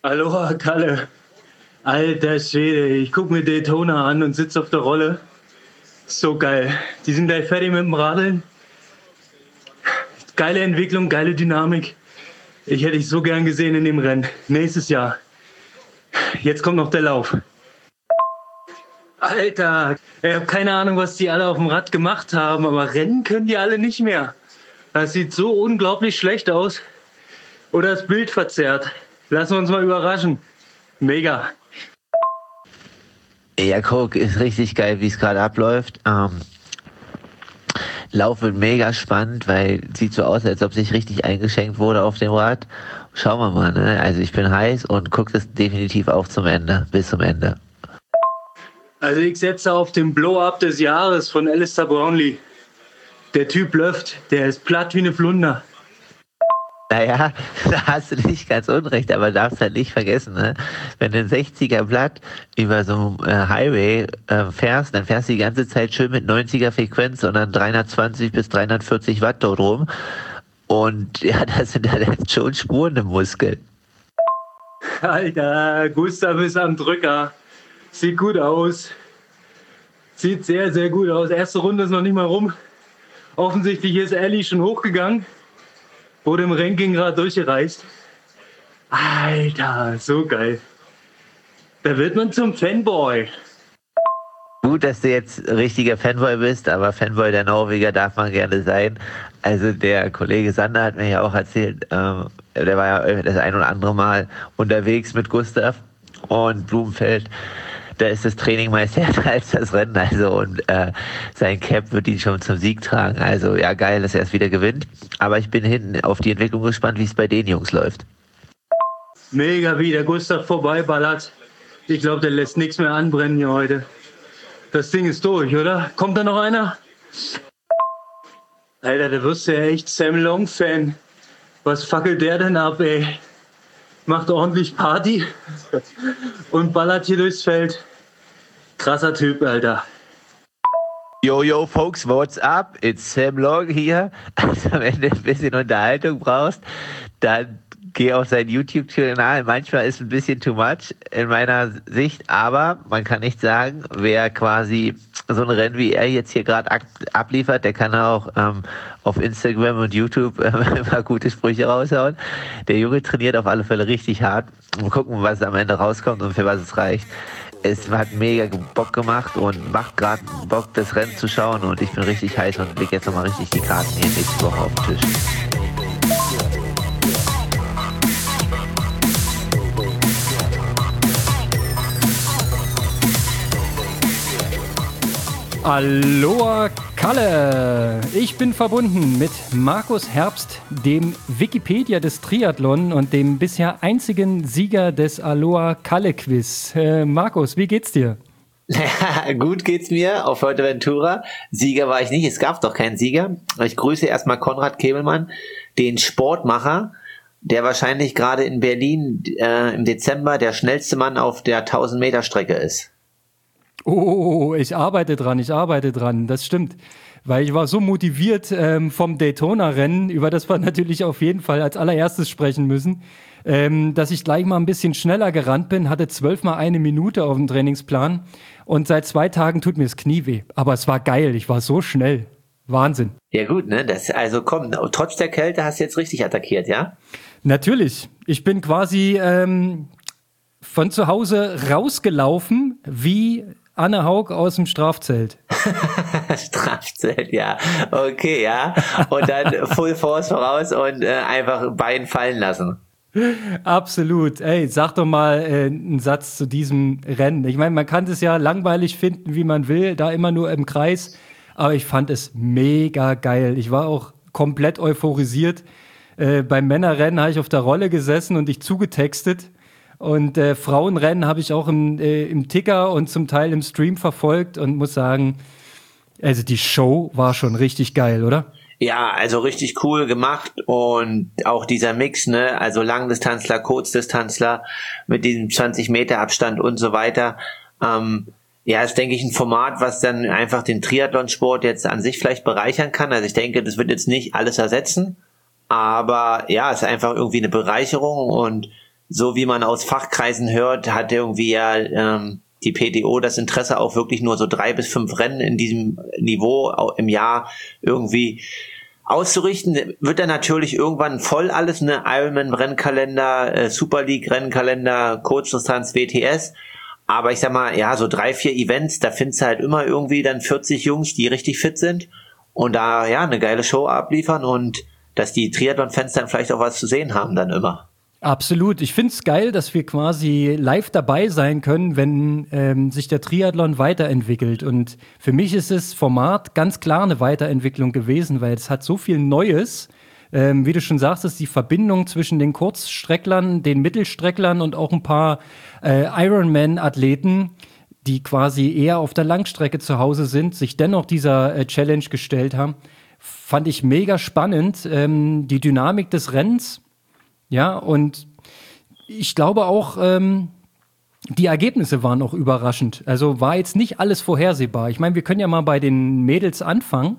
Aloha, Kalle. Alter Schwede, ich guck mir Daytona an und sitz auf der Rolle. So geil. Die sind gleich fertig mit dem Radeln. Geile Entwicklung, geile Dynamik. Ich hätte dich so gern gesehen in dem Rennen. Nächstes Jahr. Jetzt kommt noch der Lauf. Alter, ich habe keine Ahnung, was die alle auf dem Rad gemacht haben, aber rennen können die alle nicht mehr. Das sieht so unglaublich schlecht aus. Oder das Bild verzerrt. Lassen wir uns mal überraschen. Mega. Ja, guck, ist richtig geil, wie es gerade abläuft. Lauf wird mega spannend, weil sieht so aus, als ob sich richtig eingeschenkt wurde auf dem Rad. Schauen wir mal, ne? Also ich bin heiß und guck das definitiv auch zum Ende, bis zum Ende. Also ich setze auf den Blow-Up des Jahres von Alistair Brownlee. Der Typ läuft, der ist platt wie eine Flunder. Naja, da hast du nicht ganz unrecht, aber darfst halt nicht vergessen, ne? Wenn du ein 60er Blatt über so ein Highway fährst, dann fährst du die ganze Zeit schön mit 90er Frequenz und dann 320 bis 340 Watt dort rum. Und ja, das sind dann jetzt schon Spuren im Muskel. Alter, Gustav ist am Drücker. Sieht gut aus. Sieht sehr, sehr gut aus. Erste Runde ist noch nicht mal rum. Offensichtlich ist Ellie schon hochgegangen. Wurde im Ranking gerade durchgereist. Alter, so geil. Da wird man zum Fanboy. Gut, dass du jetzt richtiger Fanboy bist, aber Fanboy der Norweger darf man gerne sein. Also der Kollege Sander hat mir ja auch erzählt, der war ja das ein oder andere Mal unterwegs mit Gustav und Blumenfeld. Da ist das Training meist härter als das Rennen, also und sein Cap wird ihn schon zum Sieg tragen. Also ja, geil, dass er es wieder gewinnt. Aber ich bin hinten auf die Entwicklung gespannt, wie es bei den Jungs läuft. Mega, wie der Gustav vorbeiballert. Ich glaube, der lässt nichts mehr anbrennen hier heute. Das Ding ist durch, oder? Kommt da noch einer? Alter, da wirst du ja echt Sam Long-Fan. Was fackelt der denn ab, ey? Macht ordentlich Party und ballert hier durchs Feld. Krasser Typ, Alter. Yo, folks, what's up? It's Sam Long hier. Also, wenn du ein bisschen Unterhaltung brauchst, dann geh auf seinen YouTube-Kanal. Manchmal ist ein bisschen too much in meiner Sicht, aber man kann nicht sagen, wer quasi so ein Rennen wie er jetzt hier gerade abliefert, der kann auch auf Instagram und YouTube immer gute Sprüche raushauen. Der Junge trainiert auf alle Fälle richtig hart. Mal gucken, was am Ende rauskommt und für was es reicht. Es hat mega Bock gemacht und macht gerade Bock, das Rennen zu schauen und ich bin richtig heiß und leg jetzt nochmal richtig die Karten hier nächste Woche auf den Tisch. Aloha Kalle! Ich bin verbunden mit Markus Herbst, dem Wikipedia des Triathlon und dem bisher einzigen Sieger des Aloha Kalle Quiz. Markus, wie geht's dir? Ja, gut geht's mir auf Fuerteventura. Sieger war ich nicht, es gab doch keinen Sieger. Ich grüße erstmal Konrad Kebelmann, den Sportmacher, der wahrscheinlich gerade in Berlin im Dezember der schnellste Mann auf der 1000-Meter-Strecke ist. Oh, ich arbeite dran, das stimmt. Weil ich war so motiviert vom Daytona-Rennen, über das wir natürlich auf jeden Fall als allererstes sprechen müssen, dass ich gleich mal ein bisschen schneller gerannt bin, hatte 12 mal eine Minute auf dem Trainingsplan und seit 2 Tagen tut mir das Knie weh. Aber es war geil, ich war so schnell. Wahnsinn. Ja gut, ne? Also komm, trotz der Kälte hast du jetzt richtig attackiert, ja? Natürlich. Ich bin quasi von zu Hause rausgelaufen wie Anne Haug aus dem Strafzelt. Strafzelt, ja. Okay, ja. Und dann Full Force voraus und einfach Bein fallen lassen. Absolut. Ey, sag doch mal einen Satz zu diesem Rennen. Ich meine, man kann es ja langweilig finden, wie man will, da immer nur im Kreis. Aber ich fand es mega geil. Ich war auch komplett euphorisiert. Beim Männerrennen habe ich auf der Rolle gesessen und dich zugetextet. Und Frauenrennen habe ich auch im Ticker und zum Teil im Stream verfolgt und muss sagen, also die Show war schon richtig geil, oder? Ja, also richtig cool gemacht und auch dieser Mix, ne, also Langdistanzler, Kurzdistanzler mit diesem 20 Meter Abstand und so weiter. Ja, ist, denke ich, ein Format, was dann einfach den Triathlonsport jetzt an sich vielleicht bereichern kann. Also ich denke, das wird jetzt nicht alles ersetzen, aber ja, es ist einfach irgendwie eine Bereicherung und so wie man aus Fachkreisen hört, hat irgendwie ja die PTO das Interesse auch wirklich nur so 3 bis 5 Rennen in diesem Niveau im Jahr irgendwie auszurichten. Wird dann natürlich irgendwann voll alles, ne? Ironman-Rennkalender, Super League-Rennkalender, Kurzdistanz, WTS. Aber ich sag mal, ja, so 3, 4 Events, da findest du halt immer irgendwie dann 40 Jungs, die richtig fit sind und da ja eine geile Show abliefern und dass die Triathlon-Fans dann vielleicht auch was zu sehen haben dann immer. Absolut. Ich finde es geil, dass wir quasi live dabei sein können, wenn sich der Triathlon weiterentwickelt. Und für mich ist das Format ganz klar eine Weiterentwicklung gewesen, weil es hat so viel Neues. Wie du schon sagst, die Verbindung zwischen den Kurzstrecklern, den Mittelstrecklern und auch ein paar Ironman-Athleten, die quasi eher auf der Langstrecke zu Hause sind, sich dennoch dieser Challenge gestellt haben, fand ich mega spannend. Die Dynamik des Rennens. Ja, und ich glaube auch, die Ergebnisse waren auch überraschend. Also war jetzt nicht alles vorhersehbar. Ich meine, wir können ja mal bei den Mädels anfangen.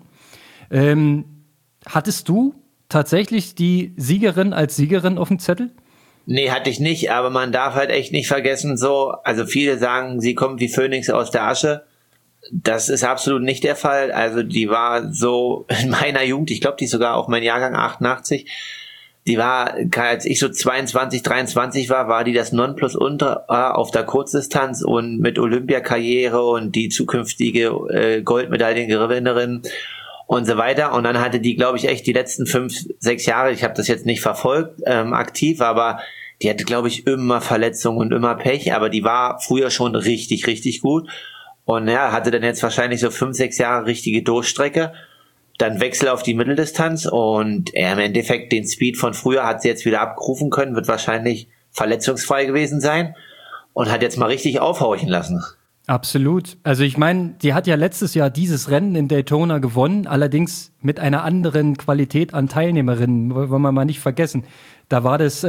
Hattest du tatsächlich die Siegerin als Siegerin auf dem Zettel? Nee, hatte ich nicht, aber man darf halt echt nicht vergessen, also viele sagen, sie kommt wie Phönix aus der Asche. Das ist absolut nicht der Fall. Also die war so in meiner Jugend, ich glaube, die ist sogar auch mein Jahrgang 88, die war, als ich so 22, 23 war die das Nonplusultra auf der Kurzdistanz und mit Olympiakarriere und die zukünftige Goldmedaillengewinnerin und so weiter. Und dann hatte die, glaube ich, echt die letzten 5, 6 Jahre, ich habe das jetzt nicht verfolgt, aktiv, aber die hatte, glaube ich, immer Verletzungen und immer Pech, aber die war früher schon richtig, richtig gut. Und ja, hatte dann jetzt wahrscheinlich so 5, 6 Jahre richtige Durchstrecke. Dann Wechsel auf die Mitteldistanz und im Endeffekt den Speed von früher hat sie jetzt wieder abgerufen können, wird wahrscheinlich verletzungsfrei gewesen sein und hat jetzt mal richtig aufhorchen lassen. Absolut. Also ich meine, die hat ja letztes Jahr dieses Rennen in Daytona gewonnen, allerdings mit einer anderen Qualität an Teilnehmerinnen, wollen wir mal nicht vergessen. Da war das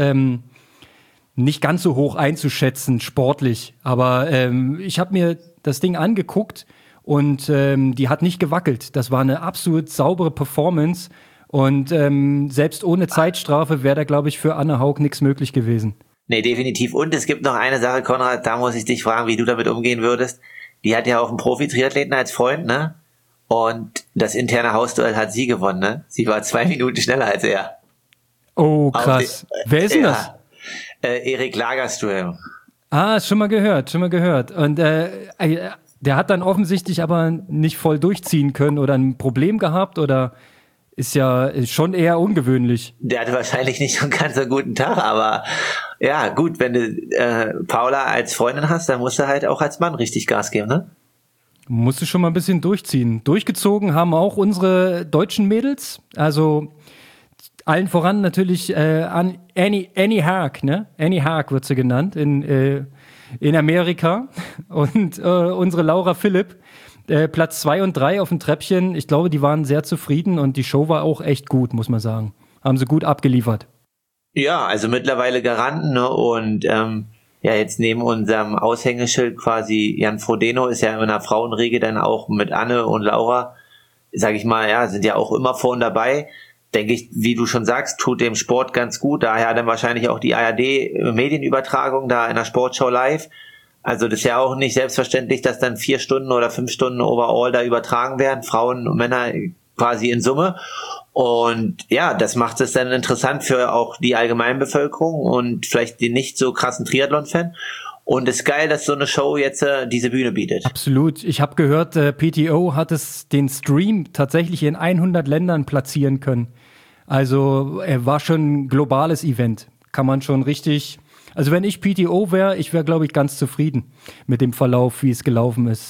nicht ganz so hoch einzuschätzen, sportlich. Aber ich habe mir das Ding angeguckt und die hat nicht gewackelt. Das war eine absolut saubere Performance. Und selbst ohne Zeitstrafe wäre da, glaube ich, für Anne Haug nichts möglich gewesen. Nee, definitiv. Und es gibt noch eine Sache, Konrad, da muss ich dich fragen, wie du damit umgehen würdest. Die hat ja auch einen Profi-Triathleten als Freund, ne? Und das interne Hausduell hat sie gewonnen, ne? Sie war 2 Minuten schneller als er. Oh, krass. Wer ist denn das? Erik Lagerström. Schon mal gehört. Und der hat dann offensichtlich aber nicht voll durchziehen können oder ein Problem gehabt oder ist ja schon eher ungewöhnlich. Der hatte wahrscheinlich nicht so einen ganz so guten Tag, aber ja, gut, wenn du Paula als Freundin hast, dann musst du halt auch als Mann richtig Gas geben, ne? Musst du schon mal ein bisschen durchziehen. Durchgezogen haben auch unsere deutschen Mädels, also allen voran natürlich Annie Haag, ne? Annie Haag wird sie genannt in Amerika und unsere Laura Philipp, Platz 2 und 3 auf dem Treppchen. Ich glaube, die waren sehr zufrieden und die Show war auch echt gut, muss man sagen. Haben sie gut abgeliefert. Ja, also mittlerweile Garanten, ne? Und ja, jetzt neben unserem Aushängeschild quasi Jan Frodeno ist ja in der Frauenriege dann auch mit Anne und Laura, sag ich mal, ja, sind ja auch immer vorn dabei. Denke ich, wie du schon sagst, tut dem Sport ganz gut. Daher dann wahrscheinlich auch die ARD-Medienübertragung da in der Sportschau live. Also das ist ja auch nicht selbstverständlich, dass dann 4 Stunden oder 5 Stunden overall da übertragen werden, Frauen und Männer quasi in Summe. Und ja, das macht es dann interessant für auch die Allgemeinbevölkerung und vielleicht den nicht so krassen Triathlon-Fan. Und es ist geil, dass so eine Show jetzt diese Bühne bietet. Absolut. Ich habe gehört, PTO hat den Stream tatsächlich in 100 Ländern platzieren können. Also er war schon ein globales Event. Kann man schon richtig... Also wenn ich PTO wäre, ich wäre, glaube ich, ganz zufrieden mit dem Verlauf, wie es gelaufen ist.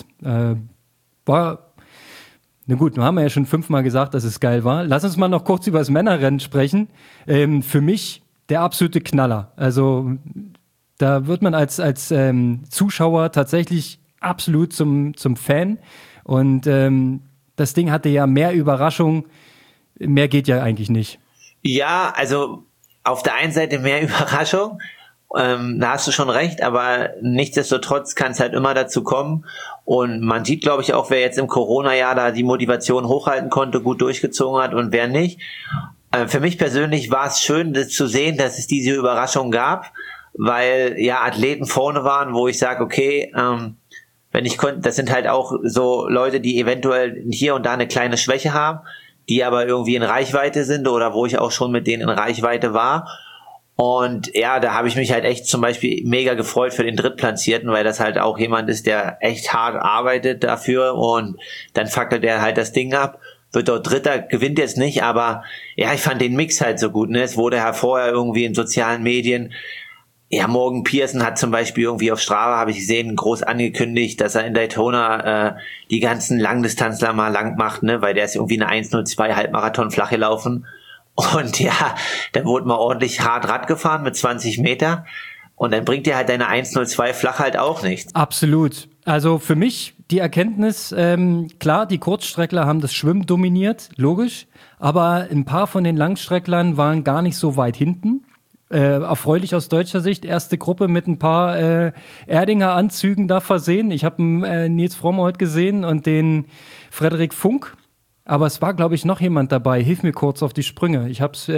Na gut, wir haben ja schon 5-mal gesagt, dass es geil war. Lass uns mal noch kurz über das Männerrennen sprechen. Für mich der absolute Knaller. Also da wird man als Zuschauer tatsächlich absolut zum Fan. Und das Ding hatte ja mehr Überraschung. Mehr geht ja eigentlich nicht. Ja, also auf der einen Seite mehr Überraschung. Da hast du schon recht, aber nichtsdestotrotz kann es halt immer dazu kommen und man sieht, glaube ich, auch, wer jetzt im Corona-Jahr da die Motivation hochhalten konnte, gut durchgezogen hat und wer nicht. Für mich persönlich war es schön, das zu sehen, dass es diese Überraschung gab, weil ja Athleten vorne waren, wo ich sage, okay, wenn ich konnte, das sind halt auch so Leute, die eventuell hier und da eine kleine Schwäche haben, die aber irgendwie in Reichweite sind oder wo ich auch schon mit denen in Reichweite war. Und ja, da habe ich mich halt echt zum Beispiel mega gefreut für den Drittplatzierten, weil das halt auch jemand ist, der echt hart arbeitet dafür und dann fackelt er halt das Ding ab, wird dort Dritter, gewinnt jetzt nicht, aber ja, ich fand den Mix halt so gut, ne? Es wurde ja vorher irgendwie in sozialen Medien, ja, Morgan Pearson hat zum Beispiel irgendwie auf Strava, habe ich gesehen, groß angekündigt, dass er in Daytona die ganzen Langdistanzler mal lang macht, ne? Weil der ist irgendwie eine 1:02 Halbmarathon flach gelaufen. Und ja, dann wurde mal ordentlich hart Rad gefahren mit 20 Meter und dann bringt dir halt deine 1:02 flach halt auch nichts. Absolut. Also für mich die Erkenntnis, klar, die Kurzstreckler haben das Schwimmen dominiert, logisch, aber ein paar von den Langstrecklern waren gar nicht so weit hinten. Erfreulich aus deutscher Sicht, erste Gruppe mit ein paar Erdinger Anzügen da versehen. Ich habe Nils Fromm heute gesehen und den Frederik Funk. Aber es war, glaube ich, noch jemand dabei. Hilf mir kurz auf die Sprünge. Ich habe es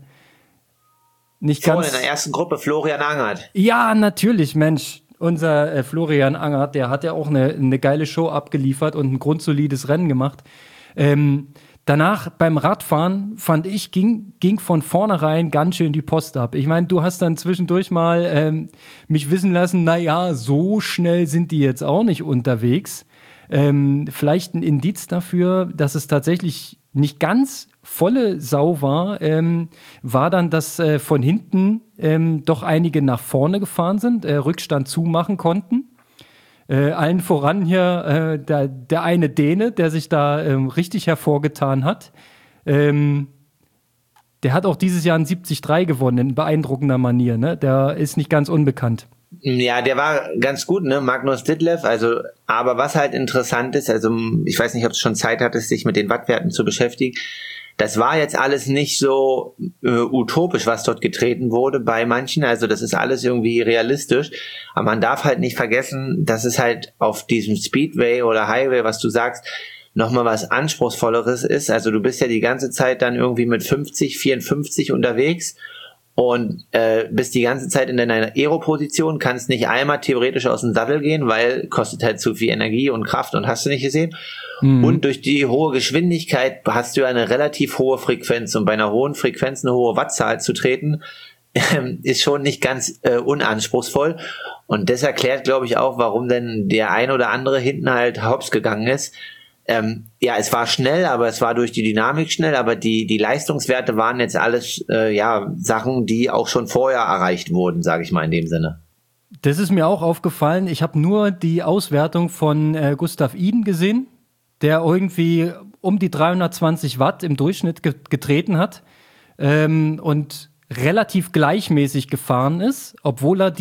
nicht ganz... In der ersten Gruppe Florian Angert. Ja, natürlich, Mensch. Unser Florian Angert, der hat ja auch eine geile Show abgeliefert und ein grundsolides Rennen gemacht. Danach beim Radfahren, fand ich, ging von vornherein ganz schön die Post ab. Ich meine, du hast dann zwischendurch mal mich wissen lassen, naja, so schnell sind die jetzt auch nicht unterwegs. Vielleicht ein Indiz dafür, dass es tatsächlich nicht ganz volle Sau war, war dann, dass von hinten doch einige nach vorne gefahren sind, Rückstand zumachen konnten. Allen voran hier der eine Däne, der sich da richtig hervorgetan hat. Der hat auch dieses Jahr ein 73 gewonnen, in beeindruckender Manier. Ne? Der ist nicht ganz unbekannt. Ja, der war ganz gut, ne, Magnus Ditlev, also, aber was halt interessant ist, also, ich weiß nicht, ob du schon Zeit hattest, sich mit den Wattwerten zu beschäftigen, das war jetzt alles nicht so utopisch, was dort getreten wurde bei manchen, also das ist alles irgendwie realistisch, aber man darf halt nicht vergessen, dass es halt auf diesem Speedway oder Highway, was du sagst, nochmal was Anspruchsvolleres ist, also du bist ja die ganze Zeit dann irgendwie mit 50, 54 unterwegs und bist die ganze Zeit in deiner Aero-Position, kannst nicht einmal theoretisch aus dem Sattel gehen, weil kostet halt zu viel Energie und Kraft und hast du nicht gesehen. Mhm. Und durch die hohe Geschwindigkeit hast du eine relativ hohe Frequenz und bei einer hohen Frequenz eine hohe Wattzahl zu treten, ist schon nicht ganz unanspruchsvoll. Und das erklärt, glaube ich, auch, warum denn der ein oder andere hinten halt hops gegangen ist. Ja, es war schnell, aber es war durch die Dynamik schnell, aber die Leistungswerte waren jetzt alles Sachen, die auch schon vorher erreicht wurden, sage ich mal in dem Sinne. Das ist mir auch aufgefallen. Ich habe nur die Auswertung von Gustav Iden gesehen, der irgendwie um die 320 Watt im Durchschnitt getreten hat und relativ gleichmäßig gefahren ist, obwohl er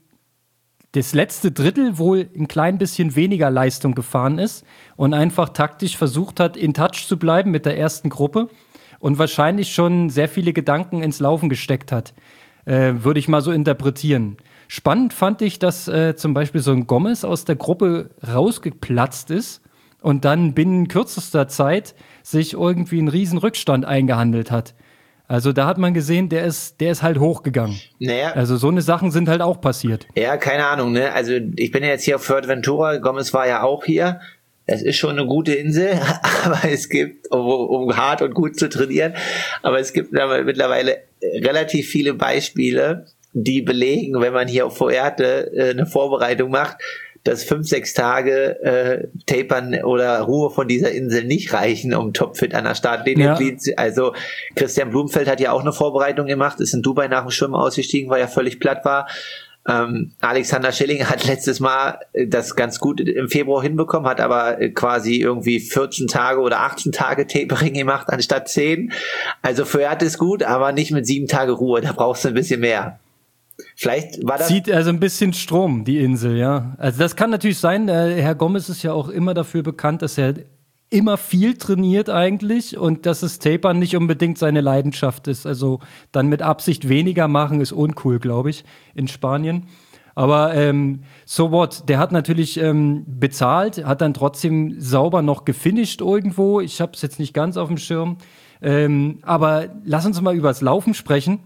das letzte Drittel wohl ein klein bisschen weniger Leistung gefahren ist und einfach taktisch versucht hat, in Touch zu bleiben mit der ersten Gruppe und wahrscheinlich schon sehr viele Gedanken ins Laufen gesteckt hat. Würde ich mal so interpretieren. Spannend fand ich, dass zum Beispiel so ein Gomez aus der Gruppe rausgeplatzt ist und dann binnen kürzester Zeit sich irgendwie einen riesen Rückstand eingehandelt hat. Also da hat man gesehen, der ist halt hochgegangen. Naja. Also so eine Sachen sind halt auch passiert. Ja, keine Ahnung, ne? Also ich bin ja jetzt hier auf Fuerteventura, Gomez war ja auch hier. Es ist schon eine gute Insel, aber es gibt, um hart und gut zu trainieren, aber es gibt mittlerweile relativ viele Beispiele, die belegen, wenn man hier auf Fuerte eine Vorbereitung macht, dass 5-6 Tage Tapern oder Ruhe von dieser Insel nicht reichen, um topfit an der Startlinie zu sein. Also Christian Blumfeld hat ja auch eine Vorbereitung gemacht, ist in Dubai nach dem Schwimmen ausgestiegen, weil er völlig platt war. Alexander Schilling hat letztes Mal das ganz gut im Februar hinbekommen, hat aber quasi irgendwie 14 Tage oder 18 Tage Tapering gemacht anstatt 10. Also Fuerte ist gut, aber nicht mit 7 Tage Ruhe, da brauchst du ein bisschen mehr. Vielleicht war das. Zieht also ein bisschen Strom, die Insel, ja. Also das kann natürlich sein. Herr Gomez ist ja auch immer dafür bekannt, dass er immer viel trainiert eigentlich und dass das Tapern nicht unbedingt seine Leidenschaft ist. Also dann mit Absicht weniger machen ist uncool, glaube ich, in Spanien. Aber so what, der hat natürlich bezahlt, hat dann trotzdem sauber noch gefinisht irgendwo. Ich habe es jetzt nicht ganz auf dem Schirm. Aber lass uns mal über das Laufen sprechen.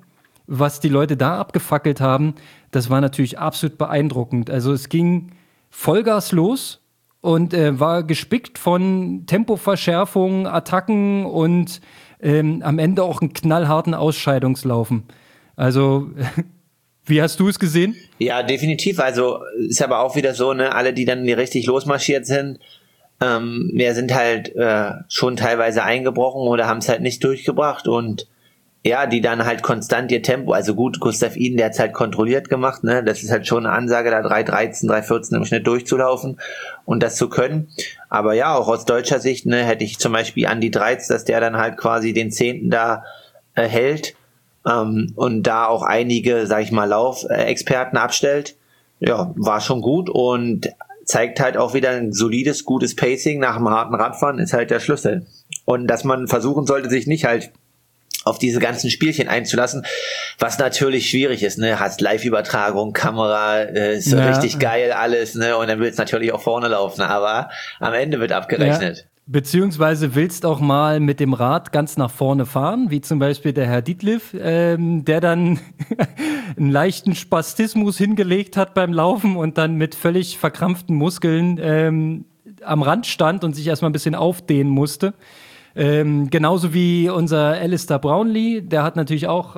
was die Leute da abgefackelt haben, das war natürlich absolut beeindruckend. Also es ging Vollgas los und war gespickt von Tempoverschärfungen, Attacken und am Ende auch einen knallharten Ausscheidungslaufen. Also, wie hast du es gesehen? Ja, definitiv. Also ist aber auch wieder so, ne, alle, die dann richtig losmarschiert sind, sind halt schon teilweise eingebrochen oder haben es halt nicht durchgebracht und ja, die dann halt konstant ihr Tempo, also gut, Gustav Iden, der hat es halt kontrolliert gemacht, ne, das ist halt schon eine Ansage, da 3,13, 3,14 im Schnitt durchzulaufen und das zu können, aber ja, auch aus deutscher Sicht, ne, hätte ich zum Beispiel Andi Dreiz, dass der dann halt quasi den 10. da hält und da auch einige, sag ich mal, Laufexperten abstellt, ja, war schon gut und zeigt halt auch wieder ein solides, gutes Pacing nach einem harten Radfahren ist halt der Schlüssel und dass man versuchen sollte, sich nicht halt auf diese ganzen Spielchen einzulassen, was natürlich schwierig ist, ne, hast Live-Übertragung, Kamera, ist so richtig geil alles, ne, und dann willst du natürlich auch vorne laufen, aber am Ende wird abgerechnet. Ja. Beziehungsweise willst auch mal mit dem Rad ganz nach vorne fahren, wie zum Beispiel der Herr Dietliff, der dann einen leichten Spastismus hingelegt hat beim Laufen und dann mit völlig verkrampften Muskeln am Rand stand und sich erstmal ein bisschen aufdehnen musste. Genauso wie unser Alistair Brownlee, der hat natürlich auch,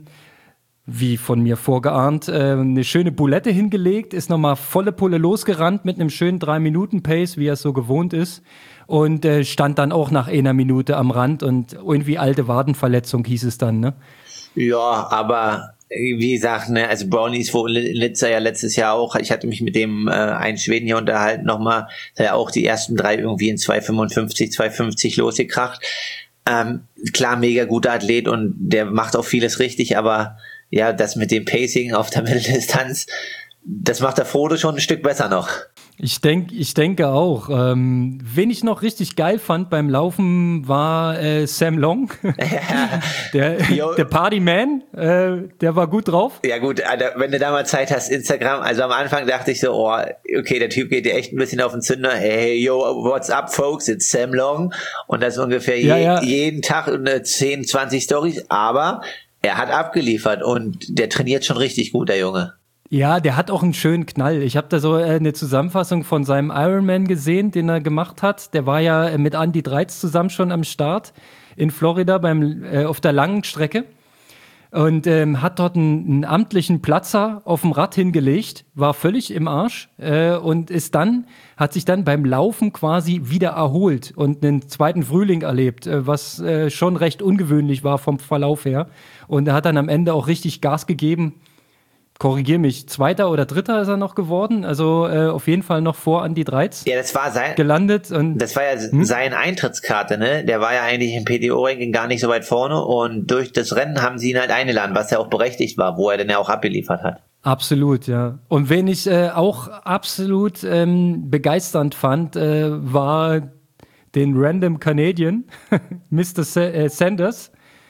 wie von mir vorgeahnt, eine schöne Boulette hingelegt, ist nochmal volle Pulle losgerannt mit einem schönen 3-Minuten-Pace, wie er es so gewohnt ist. Und stand dann auch nach einer Minute am Rand und irgendwie alte Wadenverletzung hieß es dann, ne? Ja, aber wie gesagt, ne, also Brownie ist wohl Litzer ja letztes Jahr auch, ich hatte mich mit dem einen Schweden hier unterhalten nochmal, der ja auch die ersten 3 irgendwie in 2,55, 2,50 losgekracht. Klar, mega guter Athlet und der macht auch vieles richtig, aber ja, das mit dem Pacing auf der Mitteldistanz, das macht der Frodo schon ein Stück besser noch. Ich denke auch. Wen ich noch richtig geil fand beim Laufen war Sam Long. der Partyman, der war gut drauf. Ja gut, wenn du da mal Zeit hast, Instagram, also am Anfang dachte ich so, oh, okay, der Typ geht dir echt ein bisschen auf den Zünder. Hey, yo, what's up, folks, it's Sam Long. Und das ungefähr jeden Tag 10, 20 Storys, aber er hat abgeliefert und der trainiert schon richtig gut, der Junge. Ja, der hat auch einen schönen Knall. Ich habe da so eine Zusammenfassung von seinem Ironman gesehen, den er gemacht hat. Der war ja mit Andi Dreiz zusammen schon am Start in Florida auf der langen Strecke und hat dort einen amtlichen Platzer auf dem Rad hingelegt, war völlig im Arsch und hat sich dann beim Laufen quasi wieder erholt und einen zweiten Frühling erlebt, was schon recht ungewöhnlich war vom Verlauf her. Und er hat dann am Ende auch richtig Gas gegeben. Korrigier mich, 2. oder 3. ist er noch geworden, also auf jeden Fall noch vor Andi Dreiz. Ja, das war gelandet. Und das war ja seine Eintrittskarte, ne? Der war ja eigentlich im PTO-Ranking gar nicht so weit vorne und durch das Rennen haben sie ihn halt eingeladen, was ja auch berechtigt war, wo er denn ja auch abgeliefert hat. Absolut, ja. Und wen ich auch absolut begeisternd fand, war den Random Canadian, Mr. Sanders.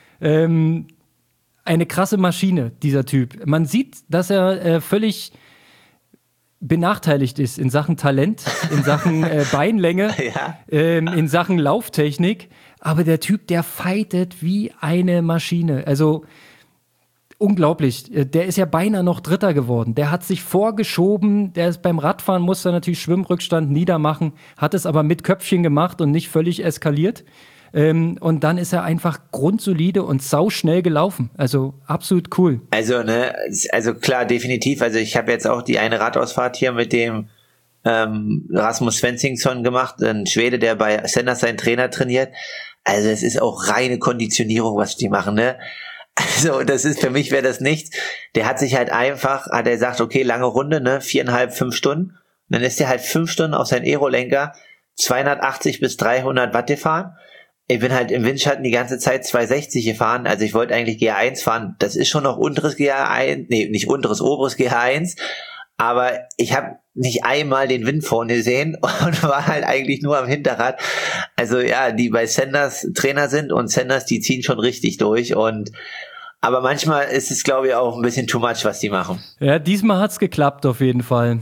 Eine krasse Maschine, dieser Typ. Man sieht, dass er völlig benachteiligt ist in Sachen Talent, in Sachen Beinlänge, in Sachen Lauftechnik. Aber der Typ, der fightet wie eine Maschine. Also unglaublich. Der ist ja beinahe noch Dritter geworden. Der hat sich vorgeschoben. Der ist beim Radfahren, musste natürlich Schwimmrückstand niedermachen, hat es aber mit Köpfchen gemacht und nicht völlig eskaliert. Und dann ist er einfach grundsolide und sauschnell gelaufen. Also absolut cool. Also klar, definitiv. Also ich habe jetzt auch die eine Radausfahrt hier mit dem Rasmus Svensson gemacht, ein Schwede, der bei Sanders seinen Trainer trainiert. Also es ist auch reine Konditionierung, was die machen, ne? Also das ist, für mich wäre das nichts. Der hat sich halt hat er gesagt, okay, lange Runde, ne, 4,5, 5 Stunden. Und dann ist der halt 5 Stunden auf seinen Aerolenker 280 bis 300 Watt gefahren. Ich bin halt im Windschatten die ganze Zeit 260 gefahren, also ich wollte eigentlich GA1 fahren, das ist schon noch unteres GA1, nee, nicht unteres, oberes GA1, aber ich habe nicht einmal den Wind vorne gesehen und war halt eigentlich nur am Hinterrad. Also ja, die bei Sanders Trainer sind und Sanders, die ziehen schon richtig durch aber manchmal ist es, glaube ich, auch ein bisschen too much, was die machen. Ja, diesmal hat's geklappt auf jeden Fall.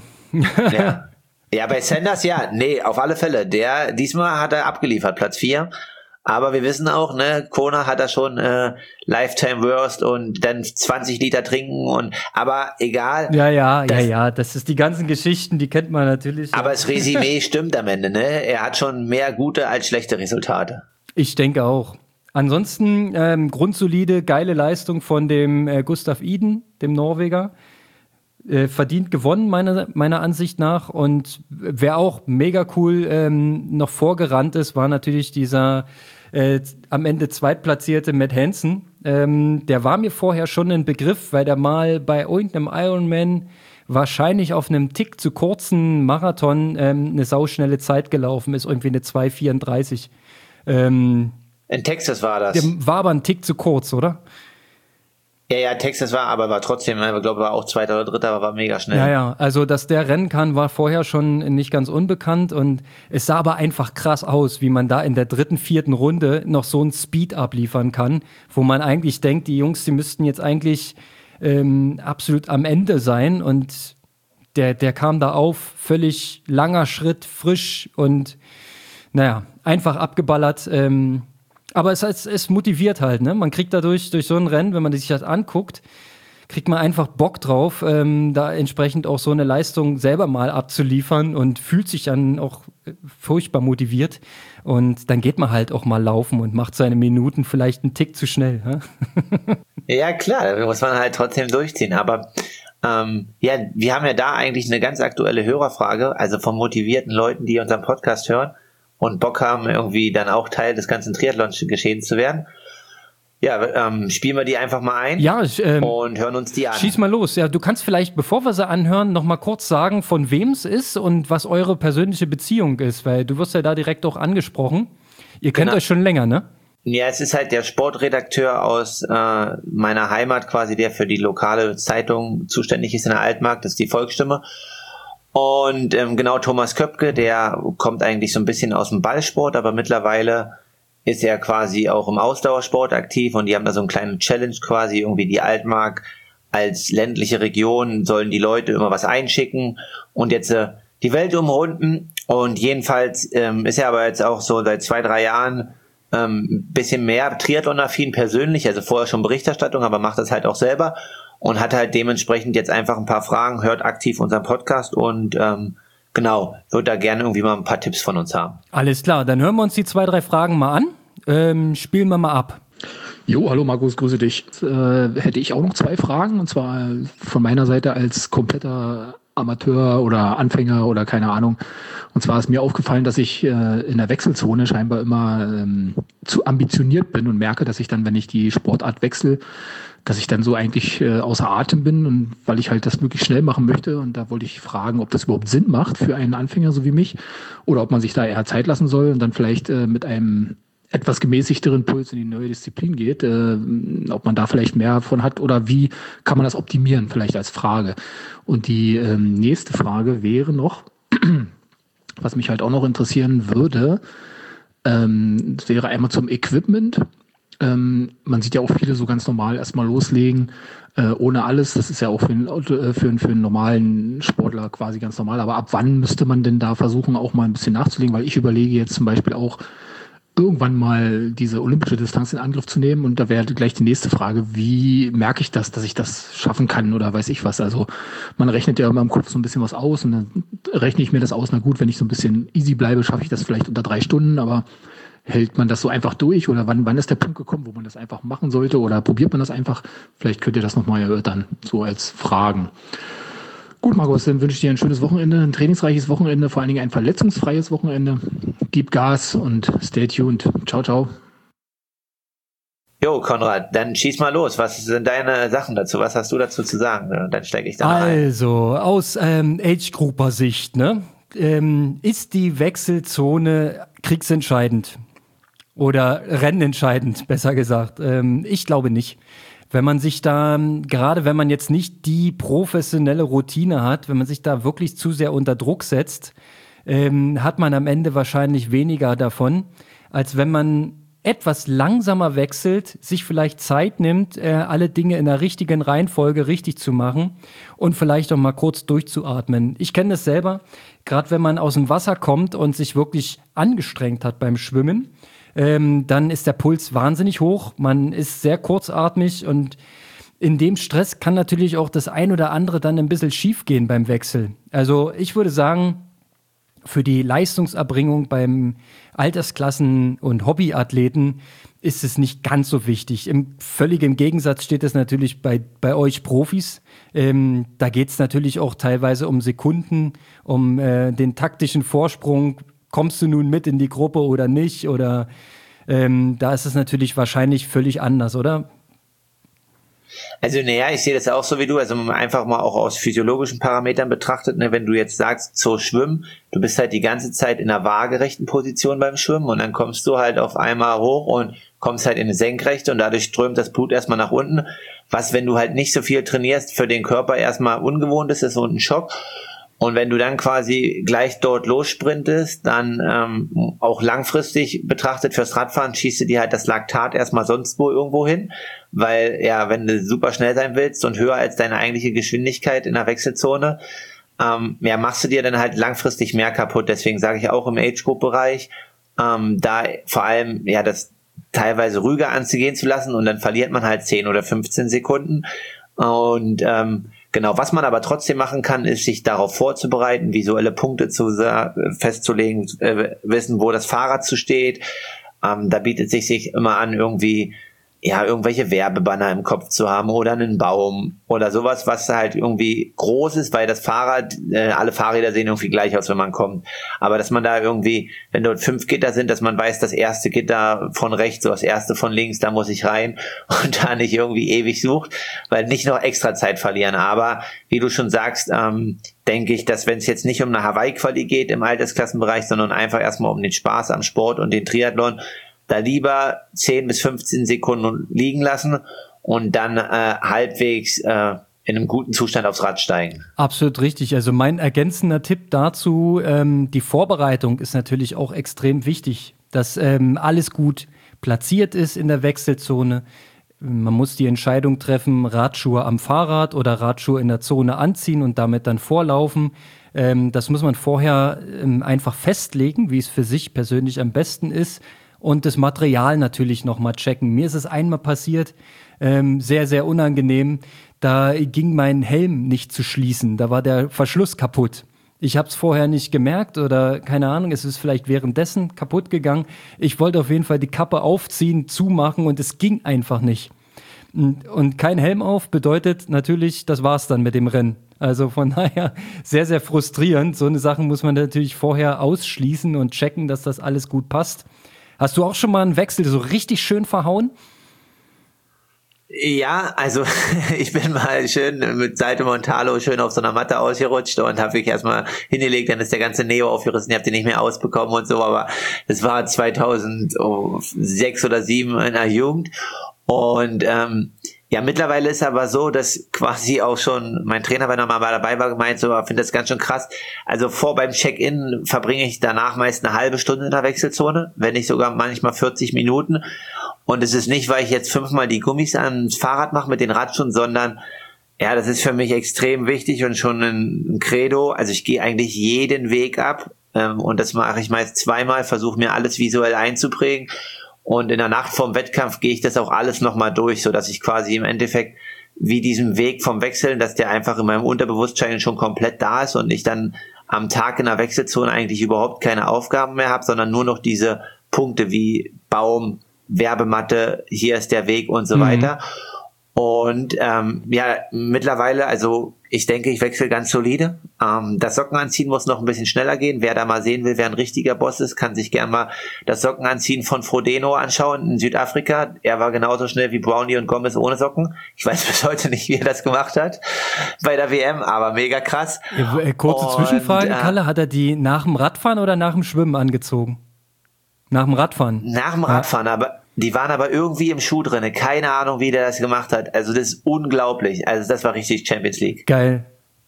Ja, bei Sanders, ja, nee, auf alle Fälle. Diesmal hat er abgeliefert, Platz 4. Aber wir wissen auch, ne, Kona hat da schon Lifetime Worst und dann 20 Liter trinken aber egal. Ja, das ist die ganzen Geschichten, die kennt man natürlich. Aber das Resümee stimmt am Ende, ne? Er hat schon mehr gute als schlechte Resultate. Ich denke auch. Ansonsten grundsolide, geile Leistung von dem Gustav Iden, dem Norweger. Verdient gewonnen, meiner Ansicht nach. Und wer auch mega cool noch vorgerannt ist, war natürlich dieser am Ende zweitplatzierte Matt Hansen. Der war mir vorher schon ein Begriff, weil der mal bei irgendeinem Ironman wahrscheinlich auf einem Tick zu kurzen Marathon eine sauschnelle Zeit gelaufen ist, irgendwie eine 2,34. In Texas war das. Der war aber ein Tick zu kurz, oder? Ja, Texas war trotzdem, ich glaube, war auch Zweiter oder Dritter, aber war mega schnell. Ja, also, dass der rennen kann, war vorher schon nicht ganz unbekannt und es sah aber einfach krass aus, wie man da in der 3., 4. Runde noch so einen Speed abliefern kann, wo man eigentlich denkt, die Jungs, die müssten jetzt eigentlich absolut am Ende sein und der kam da auf, völlig langer Schritt, frisch und einfach abgeballert, aber es motiviert halt, ne? Man kriegt dadurch, durch so ein Rennen, wenn man sich das anguckt, kriegt man einfach Bock drauf, da entsprechend auch so eine Leistung selber mal abzuliefern und fühlt sich dann auch furchtbar motiviert. Und dann geht man halt auch mal laufen und macht seine Minuten vielleicht einen Tick zu schnell. Ja, ja klar, da muss man halt trotzdem durchziehen. Aber wir haben ja da eigentlich eine ganz aktuelle Hörerfrage, also von motivierten Leuten, die unseren Podcast hören und Bock haben, irgendwie dann auch Teil des ganzen Triathlon-Geschehens zu werden. Ja, spielen wir die einfach mal ein und hören uns die an. Schieß mal los. Ja, du kannst vielleicht, bevor wir sie anhören, noch mal kurz sagen, von wem es ist und was eure persönliche Beziehung ist, weil du wirst ja da direkt auch angesprochen. Ihr kennt euch schon länger, ne? Ja, es ist halt der Sportredakteur aus meiner Heimat quasi, der für die lokale Zeitung zuständig ist in der Altmark, das ist die Volksstimme. Und genau, Thomas Köpke, der kommt eigentlich so ein bisschen aus dem Ballsport, aber mittlerweile ist er quasi auch im Ausdauersport aktiv und die haben da so einen kleinen Challenge quasi, irgendwie die Altmark als ländliche Region sollen die Leute immer was einschicken und jetzt die Welt umrunden und jedenfalls ist er aber jetzt auch so seit 2-3 Jahren ein bisschen mehr Triathlon-affin persönlich, also vorher schon Berichterstattung, aber macht das halt auch selber und hat halt dementsprechend jetzt einfach ein paar Fragen, hört aktiv unseren Podcast und genau, würde da gerne irgendwie mal ein paar Tipps von uns haben. Alles klar, dann hören wir uns die 2-3 Fragen mal an. Spielen wir mal ab. Jo, hallo Markus, grüße dich. Hätte ich auch noch 2 Fragen, und zwar von meiner Seite als kompletter Amateur oder Anfänger oder keine Ahnung. Und zwar ist mir aufgefallen, dass ich in der Wechselzone scheinbar immer zu ambitioniert bin und merke, dass ich dann, wenn ich die Sportart wechsle, dass ich dann so eigentlich außer Atem bin und weil ich halt das möglichst schnell machen möchte. Und da wollte ich fragen, ob das überhaupt Sinn macht für einen Anfänger so wie mich oder ob man sich da eher Zeit lassen soll und dann vielleicht mit einem etwas gemäßigteren Puls in die neue Disziplin geht, ob man da vielleicht mehr von hat oder wie kann man das optimieren, vielleicht als Frage. Und die nächste Frage wäre noch, was mich halt auch noch interessieren würde, wäre einmal zum Equipment. Man sieht ja auch viele so ganz normal erstmal loslegen, ohne alles. Das ist ja auch für einen normalen Sportler quasi ganz normal. Aber ab wann müsste man denn da versuchen, auch mal ein bisschen nachzulegen? Weil ich überlege jetzt zum Beispiel auch, irgendwann mal diese olympische Distanz in Angriff zu nehmen. Und da wäre gleich die nächste Frage, wie merke ich das, dass ich das schaffen kann oder weiß ich was. Also man rechnet ja immer im Kopf so ein bisschen was aus und dann rechne ich mir das aus. Na gut, wenn ich so ein bisschen easy bleibe, schaffe ich das vielleicht unter 3 Stunden, aber hält man das so einfach durch oder wann ist der Punkt gekommen, wo man das einfach machen sollte oder probiert man das einfach? Vielleicht könnt ihr das nochmal erörtern, so als Fragen. Gut, Markus, dann wünsche ich dir ein schönes Wochenende, ein trainingsreiches Wochenende, vor allen Dingen ein verletzungsfreies Wochenende. Gib Gas und stay tuned. Ciao, ciau. Jo, Konrad, dann schieß mal los. Was sind deine Sachen dazu? Was hast du dazu zu sagen? Dann steige ich da mal ein. Also, aus Age-Grouper-Sicht, ne? Ist die Wechselzone kriegsentscheidend? Oder rennentscheidend, besser gesagt. Ich glaube nicht. Wenn man sich da, gerade wenn man jetzt nicht die professionelle Routine hat, wenn man sich da wirklich zu sehr unter Druck setzt, hat man am Ende wahrscheinlich weniger davon, als wenn man etwas langsamer wechselt, sich vielleicht Zeit nimmt, alle Dinge in der richtigen Reihenfolge richtig zu machen und vielleicht auch mal kurz durchzuatmen. Ich kenne das selber, gerade wenn man aus dem Wasser kommt und sich wirklich angestrengt hat beim Schwimmen, dann ist der Puls wahnsinnig hoch, man ist sehr kurzatmig und in dem Stress kann natürlich auch das ein oder andere dann ein bisschen schief gehen beim Wechsel. Also ich würde sagen, für die Leistungserbringung beim Altersklassen- und Hobbyathleten ist es nicht ganz so wichtig. Völlig im Gegensatz steht es natürlich bei euch Profis. Da geht es natürlich auch teilweise um Sekunden, um den taktischen Vorsprung. Kommst du nun mit in die Gruppe oder nicht? Oder da ist es natürlich wahrscheinlich völlig anders, oder? Also naja, ich sehe das auch so wie du, also einfach mal auch aus physiologischen Parametern betrachtet, ne, wenn du jetzt sagst, so schwimmen, du bist halt die ganze Zeit in einer waagerechten Position beim Schwimmen und dann kommst du halt auf einmal hoch und kommst halt in eine Senkrechte und dadurch strömt das Blut erstmal nach unten, was, wenn du halt nicht so viel trainierst, für den Körper erstmal ungewohnt ist so ein Schock. Und wenn du dann quasi gleich dort lossprintest, dann auch langfristig betrachtet fürs Radfahren schießt du dir halt das Laktat erstmal sonst wo irgendwo hin, weil ja, wenn du super schnell sein willst und höher als deine eigentliche Geschwindigkeit in der Wechselzone, ja, machst du dir dann halt langfristig mehr kaputt. Deswegen sage ich auch im Age-Group-Bereich, da vor allem ja das teilweise ruhiger anzugehen zu lassen und dann verliert man halt 10 oder 15 Sekunden und genau, was man aber trotzdem machen kann, ist, sich darauf vorzubereiten, visuelle Punkte festzulegen, wissen, wo das Fahrrad zu steht. Da bietet sich immer an, irgendwie ja irgendwelche Werbebanner im Kopf zu haben oder einen Baum oder sowas, was halt irgendwie groß ist, weil das Fahrrad, alle Fahrräder sehen irgendwie gleich aus, wenn man kommt. Aber dass man da irgendwie, wenn dort 5 Gitter sind, dass man weiß, das erste Gitter von rechts, so das erste von links, da muss ich rein und da nicht irgendwie ewig sucht, weil nicht noch extra Zeit verlieren. Aber wie du schon sagst, denke ich, dass wenn es jetzt nicht um eine Hawaii-Quali geht im Altersklassenbereich, sondern einfach erstmal um den Spaß am Sport und den Triathlon, da lieber 10 bis 15 Sekunden liegen lassen und dann halbwegs in einem guten Zustand aufs Rad steigen. Absolut richtig. Also mein ergänzender Tipp dazu, die Vorbereitung ist natürlich auch extrem wichtig, dass alles gut platziert ist in der Wechselzone. Man muss die Entscheidung treffen, Radschuhe am Fahrrad oder Radschuhe in der Zone anziehen und damit dann vorlaufen. Das muss man vorher einfach festlegen, wie es für sich persönlich am besten ist. Und das Material natürlich nochmal checken. Mir ist es einmal passiert, sehr, sehr unangenehm. Da ging mein Helm nicht zu schließen. Da war der Verschluss kaputt. Ich habe es vorher nicht gemerkt oder keine Ahnung, es ist vielleicht währenddessen kaputt gegangen. Ich wollte auf jeden Fall die Kappe aufziehen, zumachen und es ging einfach nicht. Und kein Helm auf bedeutet natürlich, das war's dann mit dem Rennen. Also von daher sehr, sehr frustrierend. So eine Sache muss man natürlich vorher ausschließen und checken, dass das alles gut passt. Hast du auch schon mal einen Wechsel so richtig schön verhauen? Ja, also ich bin mal schön mit Seite Montalo schön auf so einer Matte ausgerutscht und habe mich erstmal hingelegt, dann ist der ganze Neo aufgerissen, ich habe den nicht mehr ausbekommen und so, aber das war 2006 oder 2007 in der Jugend und ja, mittlerweile ist aber so, dass quasi auch schon mein Trainer, wenn er mal dabei war, gemeint, so, ich finde das ganz schön krass. Also beim Check-in verbringe ich danach meist eine halbe Stunde in der Wechselzone, wenn nicht sogar manchmal 40 Minuten. Und es ist nicht, weil ich jetzt 5-mal die Gummis ans Fahrrad mache mit den Radschuhen, sondern ja, das ist für mich extrem wichtig und schon ein Credo. Also ich gehe eigentlich jeden Weg ab und das mache ich meist 2-mal, versuche mir alles visuell einzuprägen. Und in der Nacht vorm Wettkampf gehe ich das auch alles nochmal durch, so dass ich quasi im Endeffekt wie diesen Weg vom Wechseln, dass der einfach in meinem Unterbewusstsein schon komplett da ist und ich dann am Tag in der Wechselzone eigentlich überhaupt keine Aufgaben mehr habe, sondern nur noch diese Punkte wie Baum, Werbematte, hier ist der Weg und so weiter. Und ja, mittlerweile, also ich denke, ich wechsle ganz solide. Das Sockenanziehen muss noch ein bisschen schneller gehen. Wer da mal sehen will, wer ein richtiger Boss ist, kann sich gern mal das Sockenanziehen von Frodeno anschauen in Südafrika. Er war genauso schnell wie Brownie und Gomez ohne Socken. Ich weiß bis heute nicht, wie er das gemacht hat bei der WM, aber mega krass. Kurze Zwischenfrage, Kalle, hat er die nach dem Radfahren oder nach dem Schwimmen angezogen? Nach dem Radfahren? Nach dem Radfahren, aber die waren aber irgendwie im Schuh drinne. Keine Ahnung, wie der das gemacht hat. Also das ist unglaublich. Also das war richtig Champions League. Geil.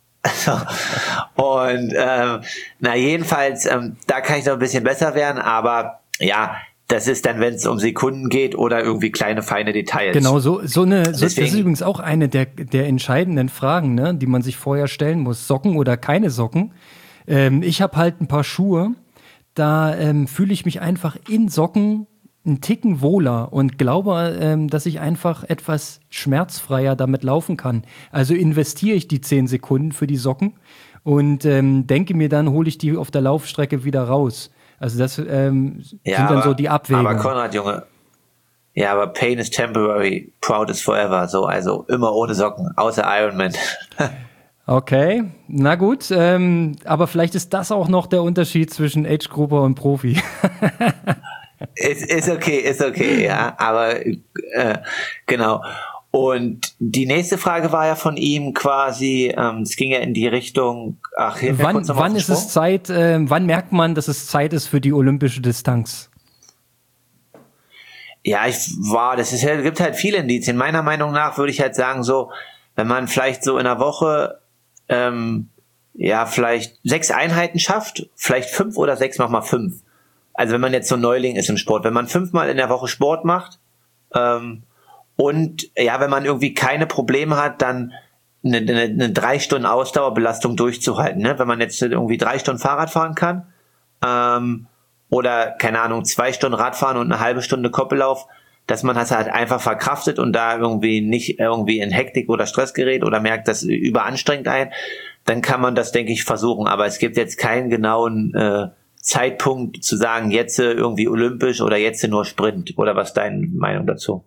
Und na jedenfalls, da kann ich noch ein bisschen besser werden. Aber ja, das ist dann, wenn es um Sekunden geht oder irgendwie kleine, feine Details. Genau, das ist übrigens auch eine der entscheidenden Fragen, ne, die man sich vorher stellen muss. Socken oder keine Socken. Ich habe halt ein paar Schuhe, da fühle ich mich einfach in Socken einen Ticken wohler und glaube, dass ich einfach etwas schmerzfreier damit laufen kann. Also investiere ich die 10 Sekunden für die Socken und denke mir dann, hole ich die auf der Laufstrecke wieder raus. Also das sind dann so die Abwägungen. Aber Konrad, Junge, ja, aber Pain is temporary, proud is forever. So, also immer ohne Socken, außer Ironman. Okay, na gut, aber vielleicht ist das auch noch der Unterschied zwischen Age-Grupper und Profi. Ist okay, ja, aber genau. Und die nächste Frage war ja von ihm quasi, es ging ja in die Richtung, wann ist es Zeit, wann merkt man, dass es Zeit ist für die olympische Distanz? Ja, gibt halt viele Indizien. Meiner Meinung nach würde ich halt sagen, so, wenn man vielleicht so in einer Woche vielleicht 6 Einheiten schafft, vielleicht 5 oder 6, mach mal 5. Also wenn man jetzt so Neuling ist im Sport, wenn man 5-mal in der Woche Sport macht und ja, wenn man irgendwie keine Probleme hat, dann eine 3 Stunden Ausdauerbelastung durchzuhalten. Ne? Wenn man jetzt irgendwie 3 Stunden Fahrrad fahren kann oder, keine Ahnung, 2 Stunden Radfahren und eine halbe Stunde Koppellauf, dass man das halt einfach verkraftet und da irgendwie nicht irgendwie in Hektik oder Stress gerät oder merkt, das überanstrengt einen, dann kann man das, denke ich, versuchen. Aber es gibt jetzt keinen genauen Zeitpunkt zu sagen, jetzt irgendwie olympisch oder jetzt nur Sprint. Oder was ist deine Meinung dazu?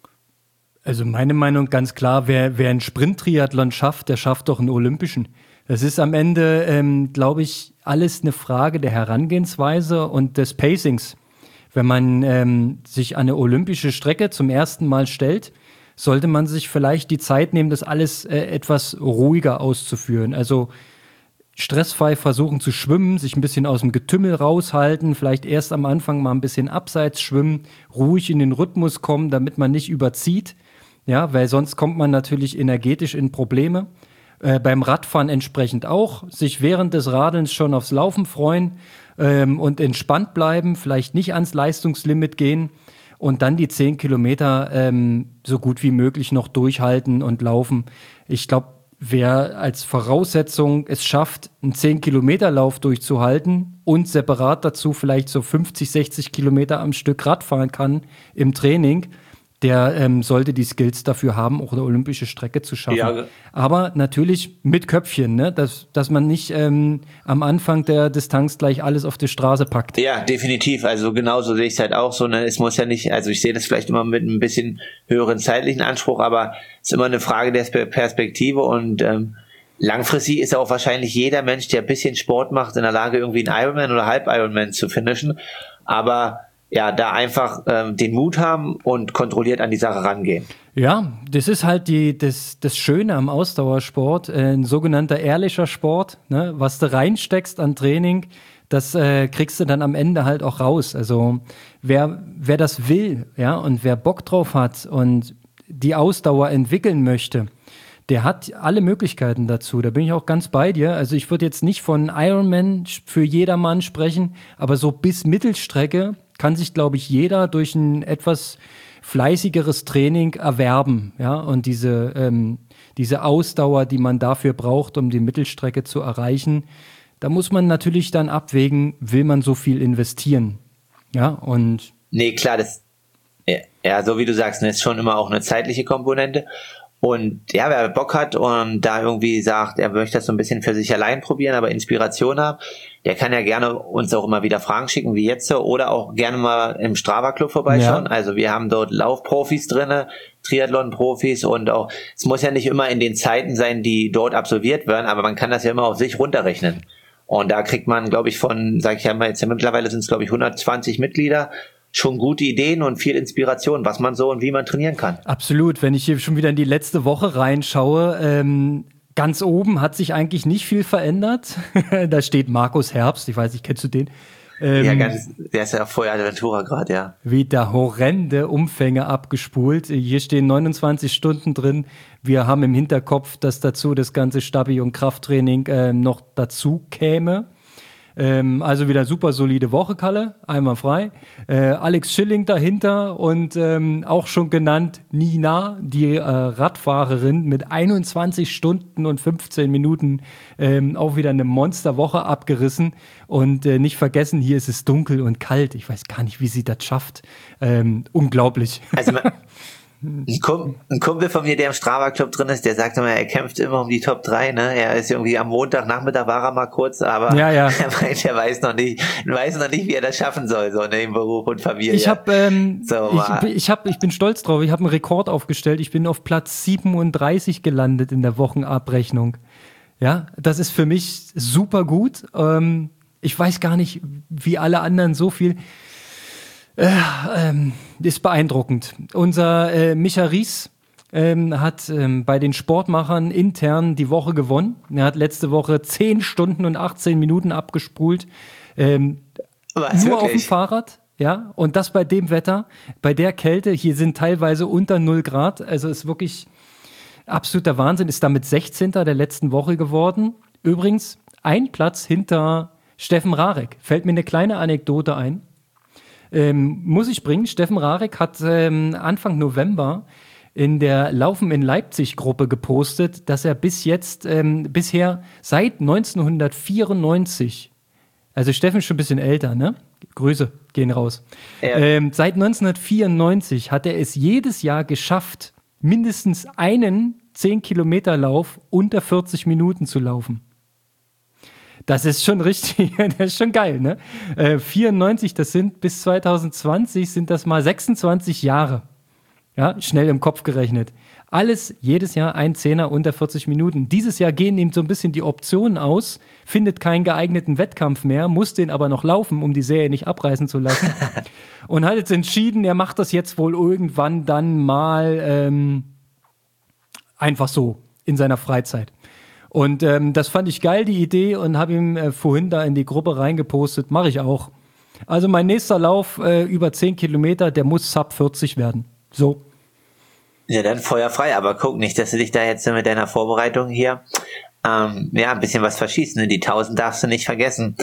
Also meine Meinung ganz klar, wer einen Sprint-Triathlon schafft, der schafft doch einen olympischen. Das ist am Ende, glaube ich, alles eine Frage der Herangehensweise und des Pacings. Wenn man sich an eine olympische Strecke zum ersten Mal stellt, sollte man sich vielleicht die Zeit nehmen, das alles etwas ruhiger auszuführen. Also stressfrei versuchen zu schwimmen, sich ein bisschen aus dem Getümmel raushalten, vielleicht erst am Anfang mal ein bisschen abseits schwimmen, ruhig in den Rhythmus kommen, damit man nicht überzieht. Ja, weil sonst kommt man natürlich energetisch in Probleme. Beim Radfahren entsprechend auch, sich während des Radelns schon aufs Laufen freuen und entspannt bleiben, vielleicht nicht ans Leistungslimit gehen und dann die 10 Kilometer so gut wie möglich noch durchhalten und laufen. Ich glaube, wer als Voraussetzung es schafft, einen 10-Kilometer-Lauf durchzuhalten und separat dazu vielleicht so 50, 60 Kilometer am Stück Rad fahren kann im Training, der sollte die Skills dafür haben, auch eine olympische Strecke zu schaffen. Ja. Aber natürlich mit Köpfchen, ne? Dass man nicht am Anfang der Distanz gleich alles auf die Straße packt. Ja, definitiv. Also genauso sehe ich es halt auch so. Ne? Es muss ja nicht, also ich sehe das vielleicht immer mit ein bisschen höheren zeitlichen Anspruch, aber es ist immer eine Frage der Perspektive und langfristig ist auch wahrscheinlich jeder Mensch, der ein bisschen Sport macht, in der Lage, irgendwie einen Ironman oder Halb-Ironman zu finishen. Aber ja, da einfach den Mut haben und kontrolliert an die Sache rangehen. Ja, das ist halt das Schöne am Ausdauersport, ein sogenannter ehrlicher Sport, ne? Was du reinsteckst an Training, das kriegst du dann am Ende halt auch raus. Also wer das will, ja, und wer Bock drauf hat und die Ausdauer entwickeln möchte, der hat alle Möglichkeiten dazu. Da bin ich auch ganz bei dir. Also ich würde jetzt nicht von Ironman für jedermann sprechen, aber so bis Mittelstrecke kann sich, glaube ich, jeder durch ein etwas fleißigeres Training erwerben. Ja? Und diese Ausdauer, die man dafür braucht, um die Mittelstrecke zu erreichen, da muss man natürlich dann abwägen, will man so viel investieren? Ja, und nee, klar, ja, so wie du sagst, ist schon immer auch eine zeitliche Komponente. Und ja, wer Bock hat und da irgendwie sagt, er möchte das so ein bisschen für sich allein probieren, aber Inspiration haben, der kann ja gerne uns auch immer wieder Fragen schicken, wie jetzt, oder auch gerne mal im Strava Club vorbeischauen. Ja. Also wir haben dort Laufprofis drinne, Triathlon-Profis und auch, es muss ja nicht immer in den Zeiten sein, die dort absolviert werden, aber man kann das ja immer auf sich runterrechnen. Und da kriegt man, glaube ich, sage ich ja mal, jetzt mittlerweile sind es, glaube ich, 120 Mitglieder, schon gute Ideen und viel Inspiration, was man so und wie man trainieren kann. Absolut. Wenn ich hier schon wieder in die letzte Woche reinschaue, ganz oben hat sich eigentlich nicht viel verändert. Da steht Markus Herbst, ich weiß nicht, kennst du den? Ja, der ist ja vorher Aventura gerade, ja. Wieder horrende Umfänge abgespult. Hier stehen 29 Stunden drin. Wir haben im Hinterkopf, dass dazu das ganze Stabi- und Krafttraining noch dazu käme. Also wieder super solide Woche, Kalle, einmal frei. Alex Schilling dahinter und auch schon genannt Nina, die Radfahrerin mit 21 Stunden und 15 Minuten auch wieder eine Monsterwoche abgerissen. Und nicht vergessen, hier ist es dunkel und kalt. Ich weiß gar nicht, wie sie das schafft. Unglaublich. Also ein Kumpel von mir, der im Strava-Club drin ist, der sagt immer, er kämpft immer um die Top 3, ne? Er ist irgendwie am Montagnachmittag war er mal kurz, aber ja. er meint, er weiß noch nicht, wie er das schaffen soll, so in Beruf und Familie. Ich bin stolz drauf, ich habe einen Rekord aufgestellt, ich bin auf Platz 37 gelandet in der Wochenabrechnung. Ja, das ist für mich super gut. Ich weiß gar nicht, wie alle anderen so viel. Ist beeindruckend. Unser Micha Ries hat bei den Sportmachern intern die Woche gewonnen. Er hat letzte Woche 10 Stunden und 18 Minuten abgespult. Nur auf dem Fahrrad. Ja, und das bei dem Wetter, bei der Kälte. Hier sind teilweise unter 0 Grad. Also ist wirklich absoluter Wahnsinn. Ist damit 16. der letzten Woche geworden. Übrigens ein Platz hinter Steffen Rarek. Fällt mir eine kleine Anekdote ein. Muss ich bringen. Steffen Rarek hat Anfang November in der Laufen in Leipzig-Gruppe gepostet, dass er bisher seit 1994, also Steffen ist schon ein bisschen älter, ne? Grüße gehen raus. Ja. Seit 1994 hat er es jedes Jahr geschafft, mindestens einen 10-Kilometer-Lauf unter 40 Minuten zu laufen. Das ist schon richtig, das ist schon geil, ne? 94, das sind bis 2020 sind das mal 26 Jahre. Ja, schnell im Kopf gerechnet. Alles, jedes Jahr ein Zehner unter 40 Minuten. Dieses Jahr gehen ihm so ein bisschen die Optionen aus, findet keinen geeigneten Wettkampf mehr, muss den aber noch laufen, um die Serie nicht abreißen zu lassen. Und hat jetzt entschieden, er macht das jetzt wohl irgendwann dann mal einfach so in seiner Freizeit. Und das fand ich geil, die Idee, und habe ihm vorhin da in die Gruppe reingepostet. Mache ich auch. Also mein nächster Lauf über 10 Kilometer, der muss Sub 40 werden. So. Ja, dann feuerfrei. Aber guck nicht, dass du dich da jetzt mit deiner Vorbereitung hier ein bisschen was verschießt. Ne? Die 1000 darfst du nicht vergessen.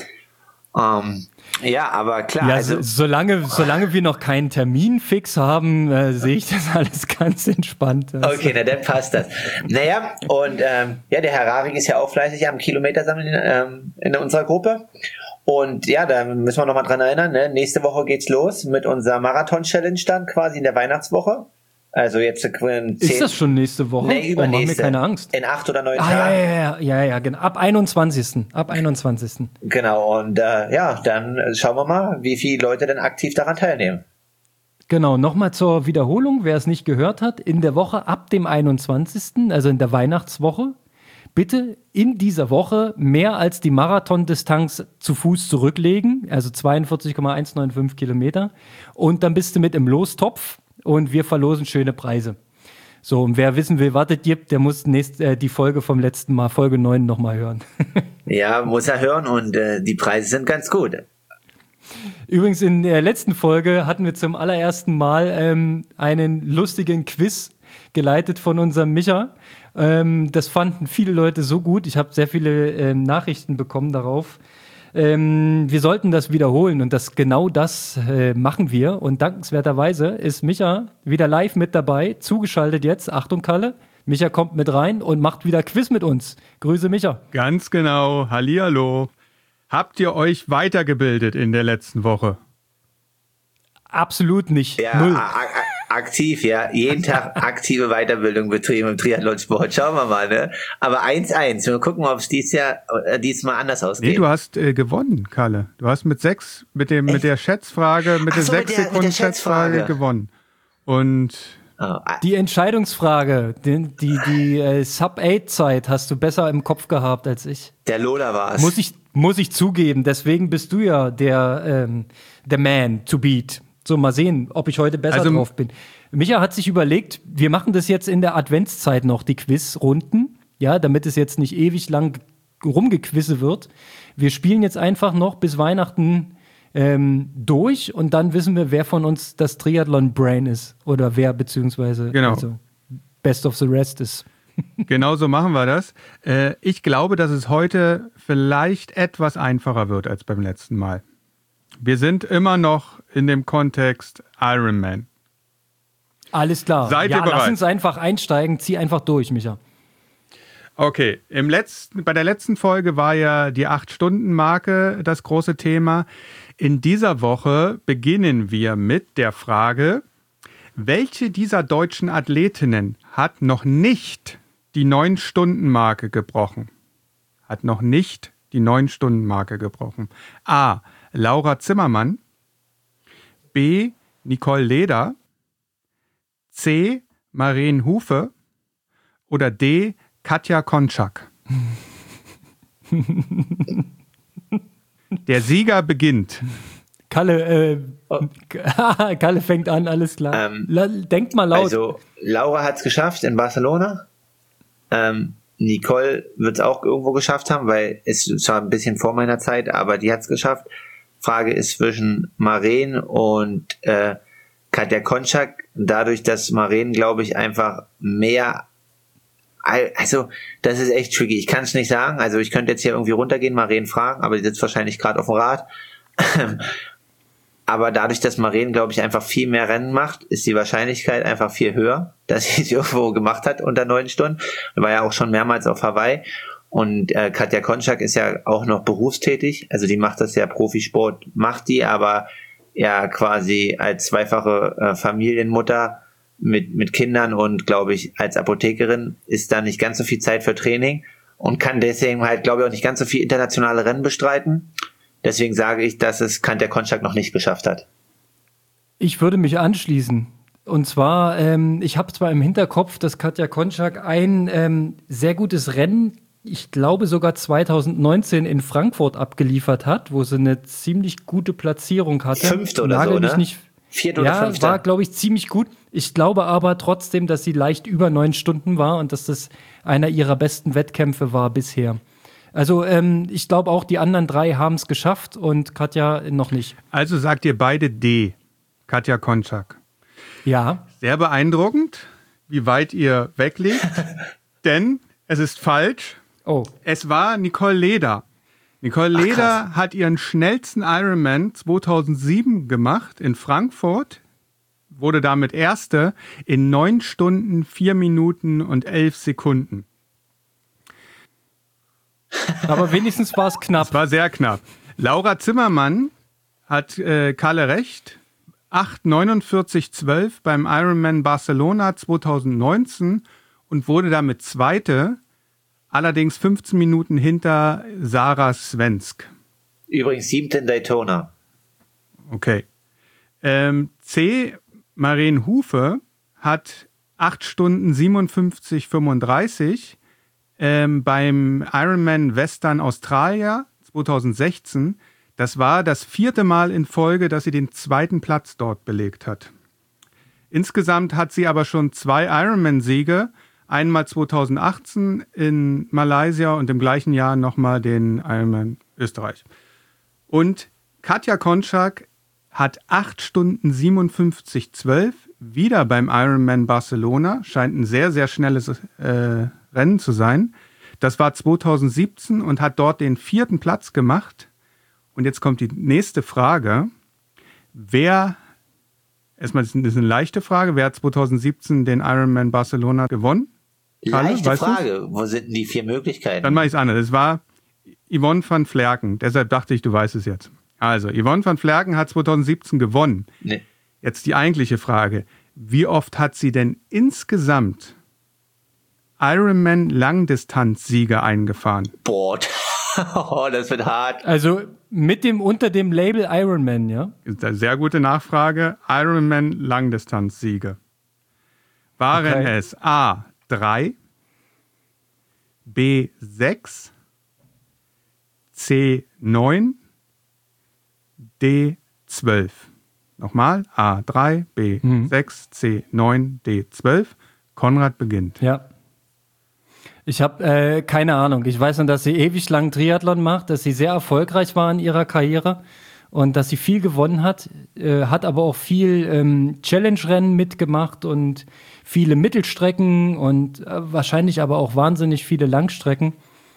Ja, aber klar. Ja, also solange wir noch keinen Termin fix haben, sehe ich das alles ganz entspannt. Okay, na dann passt das. Naja, und der Herr Rarek ist ja auch fleißig am Kilometer sammeln in unserer Gruppe. Und ja, da müssen wir nochmal dran erinnern, ne? Nächste Woche geht's los mit unserer Marathon-Challenge dann quasi in der Weihnachtswoche. Also jetzt ist das schon nächste Woche? Nee, übernächste. Mach mir keine Angst. In 8 oder 9 Tagen. Ja, genau. Ab 21. Genau, und dann schauen wir mal, wie viele Leute denn aktiv daran teilnehmen. Genau, nochmal zur Wiederholung, wer es nicht gehört hat, in der Woche ab dem 21., also in der Weihnachtswoche, bitte in dieser Woche mehr als die Marathondistanz zu Fuß zurücklegen, also 42,195 Kilometer, und dann bist du mit im Lostopf. Und wir verlosen schöne Preise. So, und wer wissen will, was es gibt, der muss die Folge vom letzten Mal, Folge 9, nochmal hören. Ja, muss er hören, und die Preise sind ganz gut. Übrigens, in der letzten Folge hatten wir zum allerersten Mal einen lustigen Quiz geleitet von unserem Micha. Das fanden viele Leute so gut. Ich habe sehr viele Nachrichten bekommen darauf. Wir sollten das wiederholen, und genau das machen wir. Und dankenswerterweise ist Micha wieder live mit dabei, zugeschaltet jetzt. Achtung, Kalle, Micha kommt mit rein und macht wieder Quiz mit uns. Grüße, Micha. Ganz genau, hallihallo. Habt ihr euch weitergebildet in der letzten Woche? Absolut nicht. Ja, null. Aktiv, ja. Jeden Tag aktive Weiterbildung betrieben im Triathlonsport. Schauen wir mal, ne? Aber 1-1. Wir gucken, ob es diesmal anders ausgeht. Nee, du hast gewonnen, Kalle. Du hast mit der Schätzfrage, mit der 6 Sekunden Schätzfrage gewonnen. Und die Entscheidungsfrage, die Sub-8-Zeit hast du besser im Kopf gehabt als ich. Der Lola war es. Muss ich zugeben. Deswegen bist du ja der Man to beat. So, mal sehen, ob ich heute besser drauf bin. Micha hat sich überlegt, wir machen das jetzt in der Adventszeit noch, die Quizrunden, ja, damit es jetzt nicht ewig lang rumgequizze wird. Wir spielen jetzt einfach noch bis Weihnachten durch, und dann wissen wir, wer von uns das Triathlon-Brain ist. Oder wer, beziehungsweise genau. Also Best of the Rest ist. Genau so machen wir das. Ich glaube, dass es heute vielleicht etwas einfacher wird als beim letzten Mal. Wir sind immer noch in dem Kontext Ironman. Alles klar. Seid ihr bereit? Lass uns einfach einsteigen. Zieh einfach durch, Micha. Okay, bei der letzten Folge war ja die 8-Stunden-Marke das große Thema. In dieser Woche beginnen wir mit der Frage, welche dieser deutschen Athletinnen hat noch nicht die 9-Stunden-Marke gebrochen? Hat noch nicht die 9-Stunden-Marke gebrochen. A. Laura Zimmermann. B. Nicole Leder. C. Maren Hufe. Oder D. Katja Konczak. Der Sieger beginnt. Kalle fängt an, alles klar. Denkt mal laut. Also, Laura hat es geschafft in Barcelona. Nicole wird es auch irgendwo geschafft haben, weil es zwar ein bisschen vor meiner Zeit, aber die hat es geschafft. Frage ist zwischen Maren und Katja Konczak. Dadurch, dass Maren, glaube ich, einfach mehr... Also, das ist echt tricky. Ich kann es nicht sagen. Also, ich könnte jetzt hier irgendwie runtergehen, Maren fragen, aber die sitzt wahrscheinlich gerade auf dem Rad. Aber dadurch, dass Maren, glaube ich, einfach viel mehr Rennen macht, ist die Wahrscheinlichkeit einfach viel höher, dass sie es irgendwo gemacht hat unter 9 Stunden. War ja auch schon mehrmals auf Hawaii. Und Katja Konczak ist ja auch noch berufstätig. Also, die macht das ja, Profisport macht die, aber ja quasi als zweifache Familienmutter mit Kindern und, glaube ich, als Apothekerin ist da nicht ganz so viel Zeit für Training und kann deswegen halt, glaube ich, auch nicht ganz so viel internationale Rennen bestreiten. Deswegen sage ich, dass es Katja Konczak noch nicht geschafft hat. Ich würde mich anschließen. Und zwar, ich habe zwar im Hinterkopf, dass Katja Konczak ein sehr gutes Rennen, ich glaube sogar 2019 in Frankfurt abgeliefert hat, wo sie eine ziemlich gute Platzierung hatte. 5. oder so, ne? Nicht, 4. oder 5. Ja, war, glaube ich, ziemlich gut. Ich glaube aber trotzdem, dass sie leicht über 9 Stunden war und dass das einer ihrer besten Wettkämpfe war bisher. Also ich glaube auch, die anderen 3 haben es geschafft und Katja noch nicht. Also sagt ihr beide D, Katja Konczak. Ja. Sehr beeindruckend, wie weit ihr wegliegt, denn es ist falsch. Oh. Es war Nicole Leder. Nicole Leder hat ihren schnellsten Ironman 2007 gemacht in Frankfurt, wurde damit Erste in 9 Stunden, 4 Minuten und 11 Sekunden. Aber wenigstens war es knapp. Es war sehr knapp. Laura Zimmermann hat Kalle recht. 8:49,12 beim Ironman Barcelona 2019 und wurde damit Zweite, allerdings 15 Minuten hinter Sarah Svensk. Übrigens 7. in Daytona. Okay. C. Maren Hufe hat 8 Stunden 57,35 beim Ironman Western Australia 2016. Das war das 4. Mal in Folge, dass sie den 2. Platz dort belegt hat. Insgesamt hat sie aber schon 2 Ironman-Siege, einmal 2018 in Malaysia und im gleichen Jahr nochmal den Ironman Österreich. Und Katja Konczak hat 8 Stunden 57,12 wieder beim Ironman Barcelona. Scheint ein sehr, sehr schnelles Rennen zu sein. Das war 2017 und hat dort den 4. Platz gemacht. Und jetzt kommt die nächste Frage. Erstmal, das ist eine leichte Frage. Wer hat 2017 den Ironman Barcelona gewonnen? Kalle, leichte Frage. Wo sind denn die 4 Möglichkeiten? Dann mache ich es anders. Es war Yvonne van Vlerken. Deshalb dachte ich, du weißt es jetzt. Also, Yvonne van Vlerken hat 2017 gewonnen. Nee. Jetzt die eigentliche Frage. Wie oft hat sie denn insgesamt Ironman Langdistanz-Siege eingefahren? Boah, das wird hart. Also unter dem Label Ironman, ja? Das ist eine sehr gute Nachfrage. Ironman Langdistanz-Siege. Waren es A. 3, B. 6, C. 9, D. 12. Nochmal, A. 3, B. 6, C. 9, D. 12. Konrad beginnt. Ja. Ich habe keine Ahnung. Ich weiß nur, dass sie ewig lang Triathlon macht, dass sie sehr erfolgreich war in ihrer Karriere und dass sie viel gewonnen hat, hat aber auch viel Challenge-Rennen mitgemacht und viele Mittelstrecken und wahrscheinlich aber auch wahnsinnig viele Langstrecken.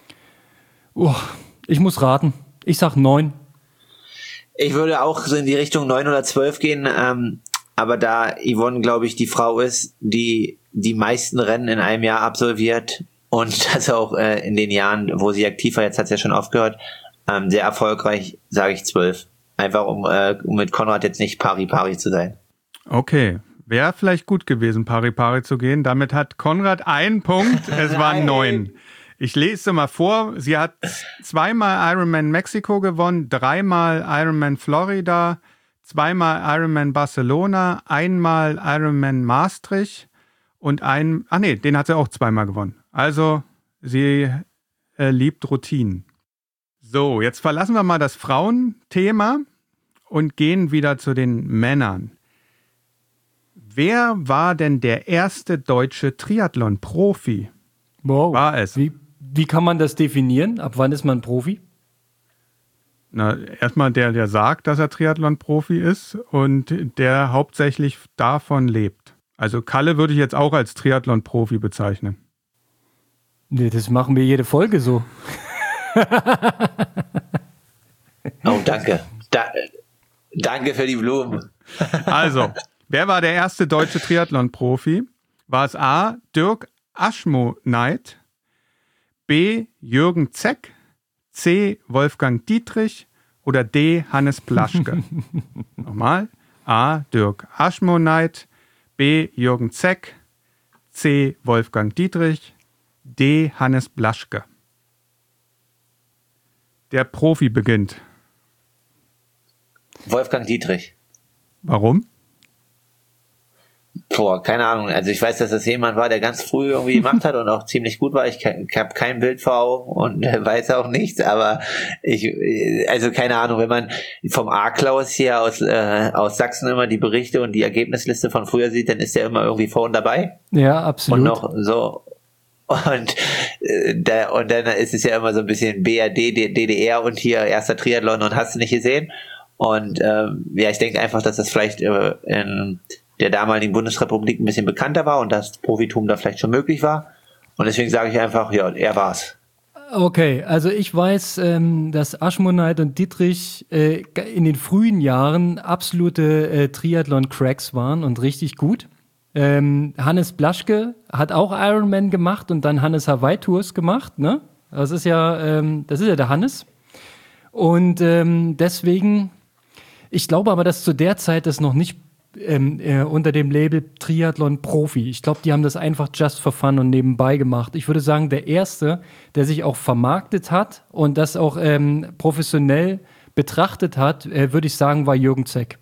Ich muss raten. Ich sag 9. Ich würde auch so in die Richtung 9 oder 12 gehen, aber da Yvonne, glaube ich, die Frau ist, die die meisten Rennen in einem Jahr absolviert und das auch in den Jahren, wo sie aktiv war, jetzt hat sie ja schon aufgehört, sehr erfolgreich, sage ich 12. Einfach um mit Konrad jetzt nicht pari-pari zu sein. Okay, wäre vielleicht gut gewesen, pari-pari zu gehen. Damit hat Konrad einen Punkt, es waren 9. Ich lese mal vor, sie hat 2-mal Ironman Mexiko gewonnen, 3-mal Ironman Florida, 2-mal Ironman Barcelona, 1-mal Ironman Maastricht und den hat sie auch 2-mal gewonnen. Also sie liebt Routinen. So, jetzt verlassen wir mal das Frauenthema und gehen wieder zu den Männern. Wer war denn der erste deutsche Triathlon-Profi? Wow. War es? Wie kann man das definieren? Ab wann ist man Profi? Na, erstmal der sagt, dass er Triathlon-Profi ist und der hauptsächlich davon lebt. Also Kalle würde ich jetzt auch als Triathlon-Profi bezeichnen. Nee, das machen wir jede Folge so. Oh, danke. Danke für die Blumen. Also, wer war der erste deutsche Triathlon-Profi? War es A. Dirk Aschmoneit, B. Jürgen Zeck, C. Wolfgang Dietrich oder D. Hannes Blaschke? Nochmal. A. Dirk Aschmoneit, B. Jürgen Zeck, C. Wolfgang Dietrich, D. Hannes Blaschke. Der Profi beginnt. Wolfgang Dietrich. Warum? Boah, keine Ahnung. Also ich weiß, dass das jemand war, der ganz früh irgendwie gemacht hat und auch ziemlich gut war. Ich habe kein Bild vor Augen und weiß auch nichts, aber also keine Ahnung, wenn man vom A-Klaus hier aus Sachsen immer die Berichte und die Ergebnisliste von früher sieht, dann ist der immer irgendwie vorne dabei. Ja, absolut. Und noch so. Und dann ist es ja immer so ein bisschen BRD, DDR und hier erster Triathlon und hast du nicht gesehen. Und ich denke einfach, dass das vielleicht in der damaligen Bundesrepublik ein bisschen bekannter war und das Profitum da vielleicht schon möglich war. Und deswegen sage ich einfach, ja, er war's. Okay, also ich weiß, dass Aschmoneit und Dietrich in den frühen Jahren absolute Triathlon-Cracks waren und richtig gut. Hannes Blaschke hat auch Ironman gemacht und dann Hannes Hawaii Tours gemacht, ne? Das ist ja der Hannes. Und deswegen, ich glaube aber, dass zu der Zeit das noch nicht unter dem Label Triathlon Profi. Ich glaube, die haben das einfach just for fun und nebenbei gemacht. Ich würde sagen, der erste, der sich auch vermarktet hat und das auch professionell betrachtet hat, würde ich sagen, war Jürgen Zeck.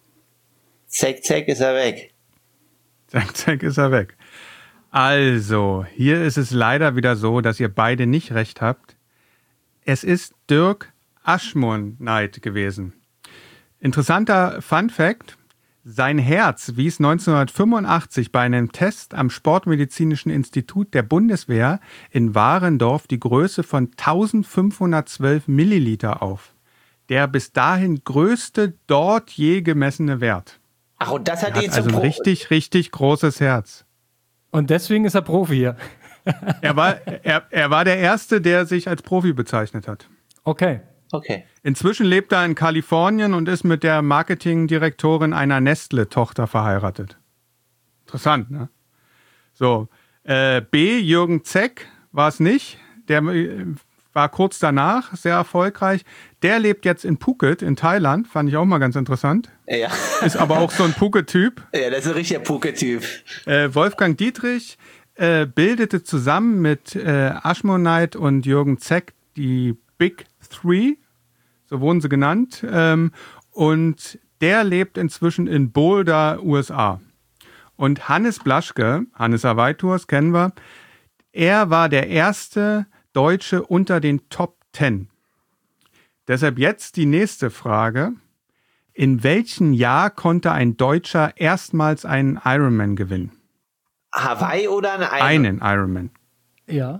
Zeck ist er weg. Zeck ist er weg. Also, hier ist es leider wieder so, dass ihr beide nicht recht habt. Es ist Dirk Aschmoneit gewesen. Interessanter Fun Fact: Sein Herz wies 1985 bei einem Test am Sportmedizinischen Institut der Bundeswehr in Warendorf die Größe von 1512 Milliliter auf. Der bis dahin größte dort je gemessene Wert. Ach, und das hat Er ihn hat also ein richtig, richtig großes Herz. Und deswegen ist er Profi hier. Er war der Erste, der sich als Profi bezeichnet hat. Okay. Inzwischen lebt er in Kalifornien und ist mit der Marketingdirektorin einer Nestle-Tochter verheiratet. Interessant, ne? So, B. Jürgen Zeck war es nicht. Der war kurz danach sehr erfolgreich. Der lebt jetzt in Phuket in Thailand. Fand ich auch mal ganz interessant. Ja. Ist aber auch so ein Phuket-Typ. Ja, das ist ein richtiger Phuket-Typ. Wolfgang Dietrich bildete zusammen mit Aschmoneit und Jürgen Zeck die Big Three. So wurden sie genannt. Und der lebt inzwischen in Boulder, USA. Und Hannes Blaschke, Hannes Hawaii Tours, kennen wir, er war der erste Deutsche unter den Top 10. Deshalb jetzt die nächste Frage. In welchem Jahr konnte ein Deutscher erstmals einen Ironman gewinnen? Hawaii oder einen Ironman? Ja.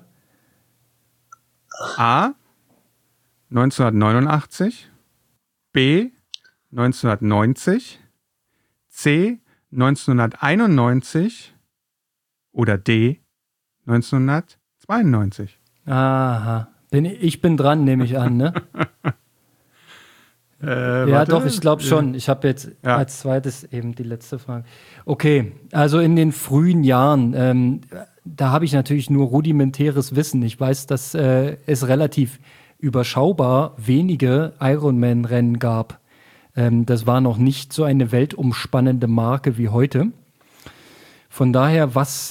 A. 1989, B. 1990, C. 1991 oder D. 1992? Aha. Ich bin dran, nehme ich an, ne? Ja, warte. doch, ich glaube schon. Ich habe jetzt als zweites eben die letzte Frage. Okay, also in den frühen Jahren, da habe ich natürlich nur rudimentäres Wissen. Ich weiß, dass es relativ überschaubar wenige Ironman-Rennen gab. Das war noch nicht so eine weltumspannende Marke wie heute. Von daher, was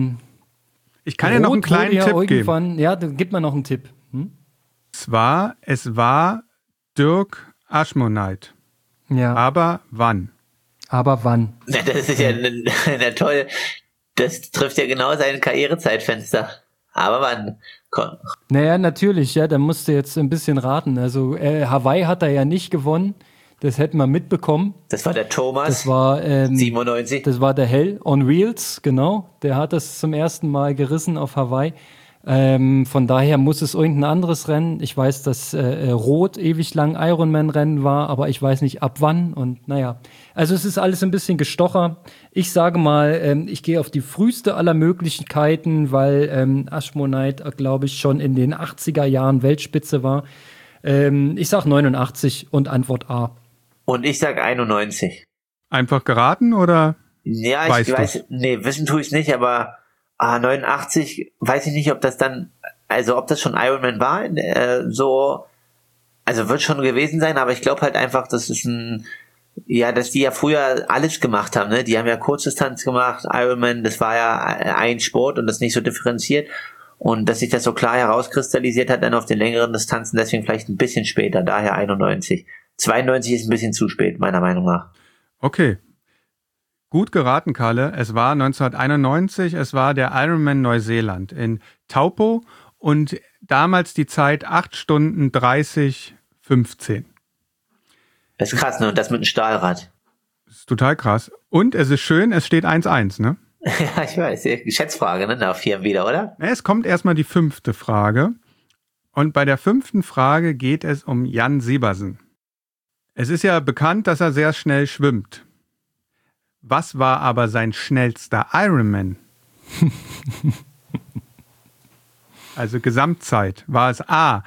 ich kann ja noch einen kleinen Tipp geben. Ja, dann gib mal noch einen Tipp. Es war Dirk Ashmonite. Ja. Aber wann? Aber wann? Das ist ja toll. Das trifft ja genau sein Karrierezeitfenster. Aber wann? Komm. Naja, natürlich, ja, da musst du jetzt ein bisschen raten. Also Hawaii hat er ja nicht gewonnen. Das hätten wir mitbekommen. Das war der Thomas. Das war 97. Das war der Hell on Wheels, genau. Der hat das zum ersten Mal gerissen auf Hawaii. Von daher muss es irgendein anderes Rennen. Ich weiß, dass Roth ewig lang Ironman-Rennen war, aber ich weiß nicht ab wann. Und naja, also es ist alles ein bisschen gestocher. Ich sage mal, ich gehe auf die früheste aller Möglichkeiten, weil Ashmonite, glaube ich, schon in den 80er Jahren Weltspitze war. Ich sage 89 und Antwort A. Und ich sage 91. Einfach geraten oder? Ja, ich weiß, nee, wissen tue ich es nicht, aber 89, weiß ich nicht, ob das dann, also ob das schon Ironman war, so, also wird schon gewesen sein, aber ich glaube halt einfach, das ist dass die ja früher alles gemacht haben, ne? Die haben ja Kurzdistanz gemacht, Ironman, das war ja ein Sport und das nicht so differenziert und dass sich das so klar herauskristallisiert hat dann auf den längeren Distanzen, deswegen vielleicht ein bisschen später, daher 91. 92 ist ein bisschen zu spät, meiner Meinung nach. Okay. Gut geraten, Kalle. Es war 1991, es war der Ironman Neuseeland in Taupo und damals die Zeit 8 Stunden 30, 15. Das ist krass, ne? Und das mit einem Stahlrad. Das ist total krass. Und es ist schön, es steht 1-1, ne? Ja, ich weiß. Schätzfrage, ne? Nach 4 wieder, oder? Es kommt erstmal die 5. Frage. Und bei der 5. Frage geht es um Jan Siebersen. Es ist ja bekannt, dass er sehr schnell schwimmt. Was war aber sein schnellster Ironman? Also Gesamtzeit. War es A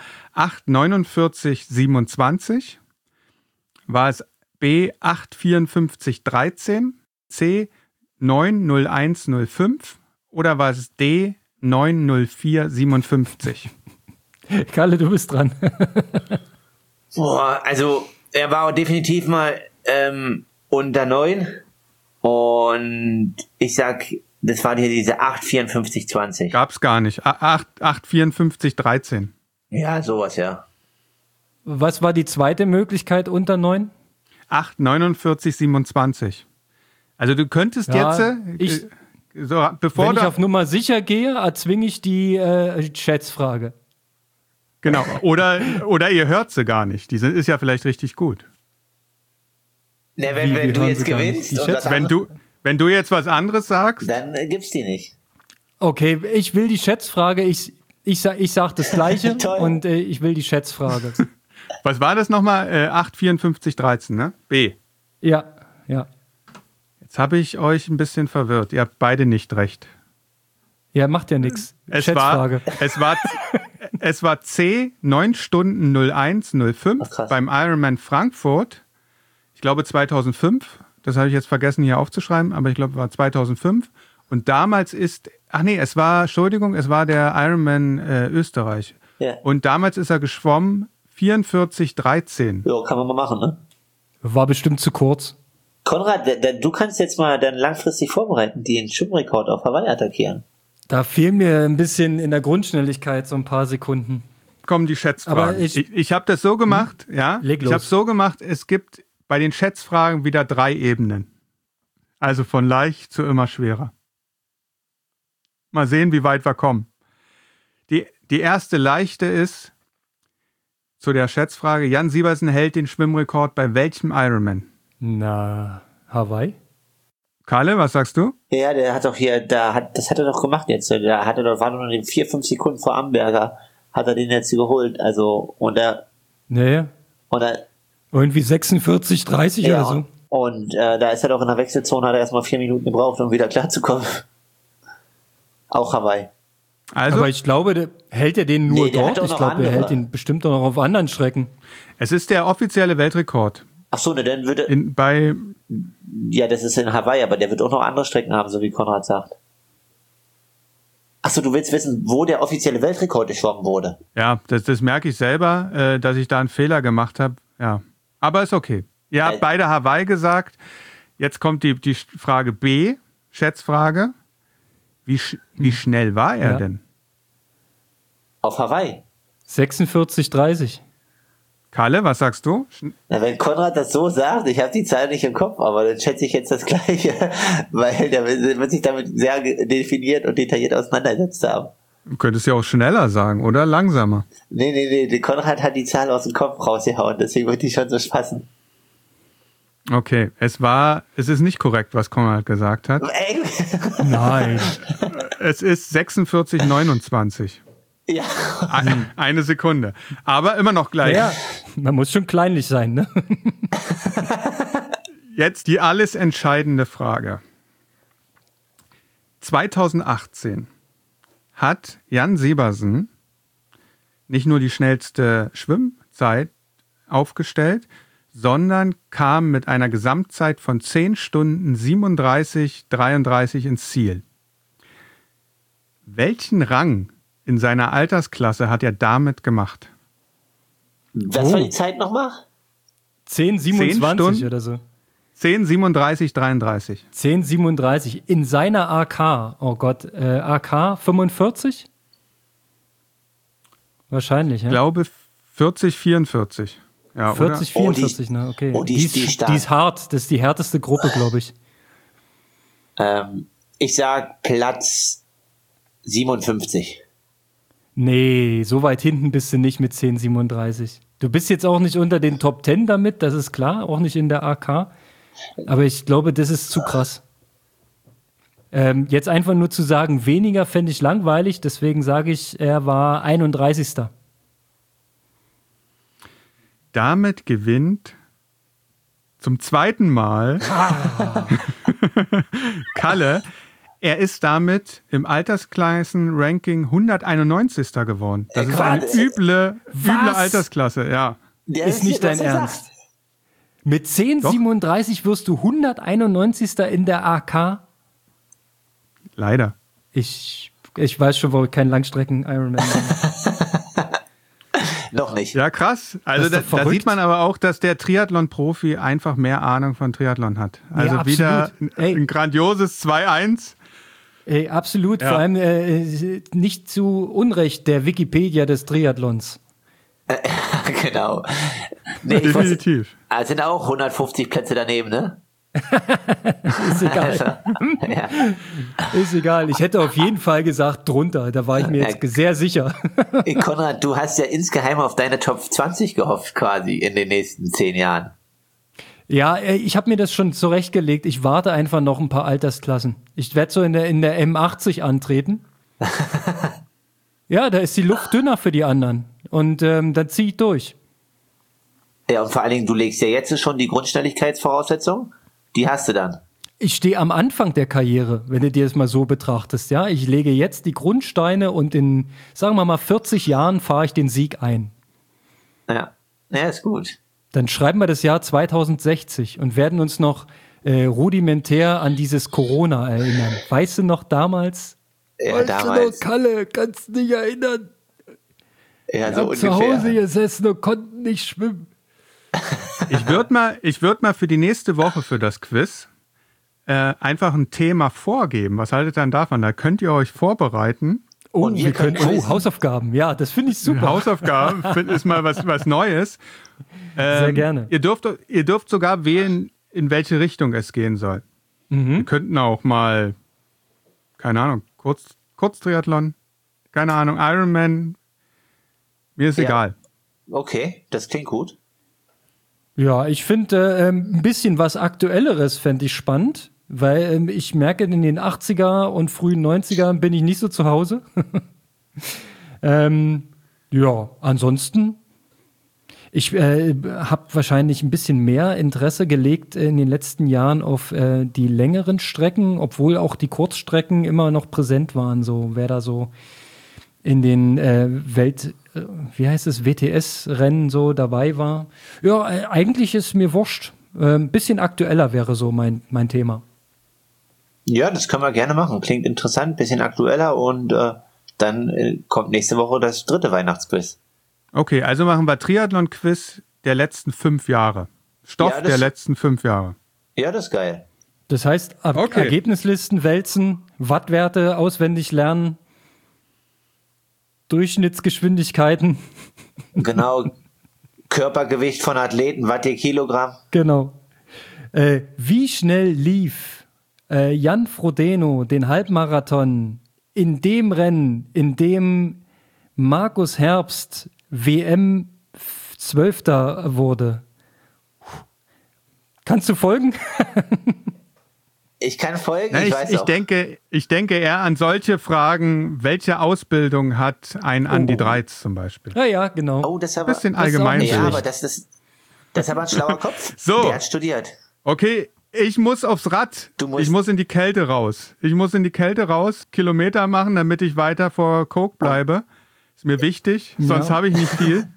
8:49:27? War es B 8:54:13? C 9:01:05? Oder war es D 9:04:57? Kalle, du bist dran. Boah, also er war definitiv mal unter 9. Und ich sag, das war hier diese 8:54:20. Gab's gar nicht. 8:54:13. Ja, sowas, ja. Was war die zweite Möglichkeit unter 9? 8:49:27. Also du könntest jetzt, bevor wenn ich auf Nummer sicher gehe, erzwinge ich die Schätzfrage. Genau. Oder ihr hört sie gar nicht. Die ist ja vielleicht richtig gut. Ne, wenn du jetzt gewinnst, wenn du jetzt was anderes sagst, dann gibt's die nicht. Okay, ich will die Schätzfrage. Ich sag das Gleiche und ich will die Schätzfrage. Was war das nochmal? 8:54:13, ne? B. Ja. Jetzt habe ich euch ein bisschen verwirrt. Ihr habt beide nicht recht. Ja, macht ja nichts. Schätzfrage. Es war C 9:01:05 beim Ironman Frankfurt. Ich glaube 2005, das habe ich jetzt vergessen hier aufzuschreiben, aber ich glaube, es war 2005. Und damals es war der Ironman Österreich. Ja. Und damals ist er geschwommen 44:13. Ja, kann man mal machen, ne? War bestimmt zu kurz. Konrad, du kannst jetzt mal dann langfristig vorbereiten, den Schwimmrekord auf Hawaii attackieren. Da fehlen mir ein bisschen in der Grundschnelligkeit so ein paar Sekunden. Kommen die Schätzfragen. Aber ich habe das so gemacht, ja. Leg los. Ich habe es so gemacht, es gibt bei den Schätzfragen wieder 3 Ebenen. Also von leicht zu immer schwerer. Mal sehen, wie weit wir kommen. Die erste leichte ist zu der Schätzfrage, Jan Siebersen hält den Schwimmrekord bei welchem Ironman? Na, Hawaii? Kalle, was sagst du? Ja, der hat doch hier, das hat er doch gemacht jetzt. Da hat er doch, war nur 4-5 Sekunden vor Amberger, hat er den jetzt geholt. Also, Nee. Irgendwie 46, 30 Ja, oder so. und da ist er doch in der Wechselzone, hat er erstmal 4 Minuten gebraucht, um wieder klarzukommen. Auch Hawaii. Also, Aber ich glaube, hält er den nur Nee, der hat dort? doch Ich noch glaube, er andere. hält ihn bestimmt auch noch auf anderen Strecken. es ist der offizielle Weltrekord. Achso, ne, dann würde. Ja, Das ist in Hawaii, aber der wird auch noch andere Strecken haben, so wie Konrad sagt. Achso, du willst wissen, wo der offizielle Weltrekord geschwommen wurde. Ja, das merke ich selber, dass ich da einen Fehler gemacht habe. Ja, aber ist okay. Ihr habt beide Hawaii gesagt. Jetzt kommt die Frage B, Schätzfrage. Wie schnell war er denn? Auf Hawaii. 46, 30. Kalle, was sagst du? Na, wenn Konrad das so sagt, ich habe die Zahl nicht im Kopf, aber dann schätze ich jetzt das Gleiche, weil der wird sich damit sehr definiert und detailliert auseinandergesetzt haben. Du könntest ja auch schneller sagen, oder langsamer. Nee, der Konrad hat die Zahl aus dem Kopf rausgehauen, deswegen wird die schon so passen. Okay, es ist nicht korrekt, was Konrad gesagt hat. Nein. Es ist 46,29. Ja. Eine Sekunde. Aber immer noch gleich. Ja, man muss schon kleinlich sein, ne? Jetzt die alles entscheidende Frage. 2018 hat Jan Sebersen nicht nur die schnellste Schwimmzeit aufgestellt, sondern kam mit einer Gesamtzeit von 10 Stunden 37,33 ins Ziel. Welchen Rang in seiner Altersklasse hat er damit gemacht? Was war die Zeit nochmal? 10,27 oder so. 10,37,33. 10,37 in seiner AK. Oh Gott, AK 45? Wahrscheinlich, ja. Ich glaube 40, 44. Ja, 40, oder? 44, ne? Okay. die ist stark. Die ist hart. Das ist die härteste Gruppe, glaube ich. Ich sag Platz 57. Nee, so weit hinten bist du nicht mit 10,37. Du bist jetzt auch nicht unter den Top 10 damit, das ist klar, auch nicht in der AK. Aber ich glaube, das ist zu krass. Jetzt einfach nur zu sagen, weniger fände ich langweilig, deswegen sage ich, er war 31. Damit gewinnt zum zweiten Mal Kalle. Er ist damit im Altersklassenranking 191. geworden. Das ist eine üble Altersklasse, ja. Der Ist nicht dein Ernst. Mit 10,37 wirst du 191. in der AK? Leider. Ich weiß schon, wo ich kein Langstrecken-Ironman bin. Noch nicht. Ja, krass. Also Das ist doch da verrückt. sieht man aber auch, dass der Triathlon-Profi einfach mehr Ahnung von Triathlon hat. Also Ja, wieder absolut. Ey. ein grandioses 2-1. Ey, absolut, Ja. vor allem nicht zu Unrecht der Wikipedia des Triathlons. Genau. Nee, Definitiv. sind auch 150 Plätze daneben, ne? Ist egal. Ja. Ist egal. Ich hätte auf jeden Fall gesagt drunter. Da war ich mir jetzt sehr sicher. Konrad, du hast ja insgeheim auf deine Top 20 gehofft, quasi in den nächsten 10 Jahren. Ja, ich habe mir das schon zurechtgelegt. Ich warte einfach noch ein paar Altersklassen. Ich werde so in der M80 antreten. Ja, da ist die Luft dünner für die anderen. Und dann ziehe ich durch. Ja, und vor allen Dingen, du legst ja jetzt schon die Grundschnelligkeitsvoraussetzungen. Die hast du dann. Ich stehe am Anfang der Karriere, wenn du dir das mal so betrachtest. Ja, ich lege jetzt die Grundsteine und in, sagen wir mal, 40 Jahren fahre ich den Sieg ein. Ja, ist gut. Dann schreiben wir das Jahr 2060 und werden uns noch rudimentär an dieses Corona erinnern. Weißt du noch damals? Ja, weißt damals. du noch, Kalle, kannst dich erinnern? Ja, Wir so haben ungefähr. zu Hause gesessen und konnten nicht schwimmen. Ich würd mal für die nächste Woche für das Quiz einfach ein Thema vorgeben. Was haltet ihr denn davon? Da könnt ihr euch vorbereiten. Oh, Und wir können quizzen. Hausaufgaben. Ja, das finde ich super. Hausaufgaben ist mal was Neues. Sehr gerne. Ihr dürft sogar wählen, in welche Richtung es gehen soll. Wir könnten auch mal, keine Ahnung, Kurztriathlon, keine Ahnung, Ironman. Mir ist Ja. egal. Okay, das klingt gut. Ja, ich finde ein bisschen was Aktuelleres fände ich spannend, weil ich merke, in den 80er und frühen 90ern bin ich nicht so zu Hause. Ja, ansonsten, Ich habe wahrscheinlich ein bisschen mehr Interesse gelegt in den letzten Jahren auf die längeren Strecken, obwohl auch die Kurzstrecken immer noch präsent waren. So, wer da so in den WTS-Rennen so dabei war. Ja, eigentlich ist mir wurscht. Ein bisschen aktueller wäre so mein Thema. Ja, das können wir gerne machen. Klingt interessant, bisschen aktueller und dann kommt nächste Woche das 3. Weihnachtsquiz. Okay, also machen wir Triathlon-Quiz der letzten 5 Jahre. Stoff der letzten 5 Jahre. Ja, das ist geil. Das heißt, Ergebnislisten wälzen, Wattwerte auswendig lernen, Durchschnittsgeschwindigkeiten. Genau, Körpergewicht von Athleten, Watt je Kilogramm. Genau. Wie schnell lief Jan Frodeno den Halbmarathon in dem Rennen, in dem Markus Herbst WM 12. wurde? Kannst du folgen? Ich kann folgen, Na, ich denke eher an solche Fragen, welche Ausbildung hat ein Andi Dreiz zum Beispiel? Ja, genau. Oh, das ist aber... Bisschen allgemein. Ja, aber das ist aber ein schlauer Kopf. So. Der hat studiert. Okay, ich muss aufs Rad. Ich muss in die Kälte raus. Kilometer machen, damit ich weiter vor Coke bleibe. Ist mir wichtig, sonst habe ich nicht viel.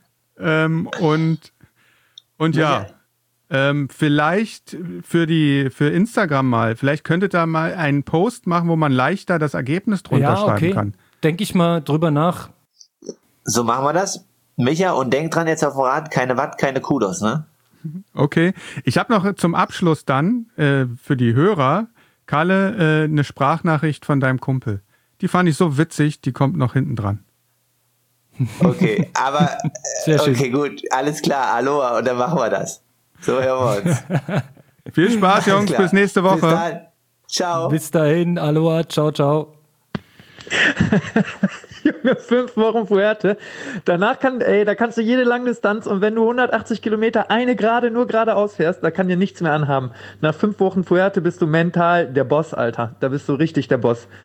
Vielleicht für Instagram mal. Vielleicht könntet ihr mal einen Post machen, wo man leichter das Ergebnis drunter schreiben kann. Denke ich mal drüber nach. So machen wir das. Micha, und denk dran jetzt auf dem Rad, keine Watt, keine Kudos, ne? Okay. Ich habe noch zum Abschluss dann für die Hörer, Kalle, eine Sprachnachricht von deinem Kumpel. Die fand ich so witzig, die kommt noch hinten dran. Okay, aber Sehr schön. Okay, gut, alles klar, Aloha, und dann machen wir das. So hören wir uns. Viel Spaß, Jungs, bis nächste Woche. Bis dann. Ciao. Bis dahin, Aloha, ciao, ciao. Junge, 5 Wochen Fuerte. Danach da kannst du jede Langdistanz und wenn du 180 Kilometer nur geradeaus fährst, da kann dir nichts mehr anhaben. Nach 5 Wochen Fuerte bist du mental der Boss, Alter. Da bist du richtig der Boss.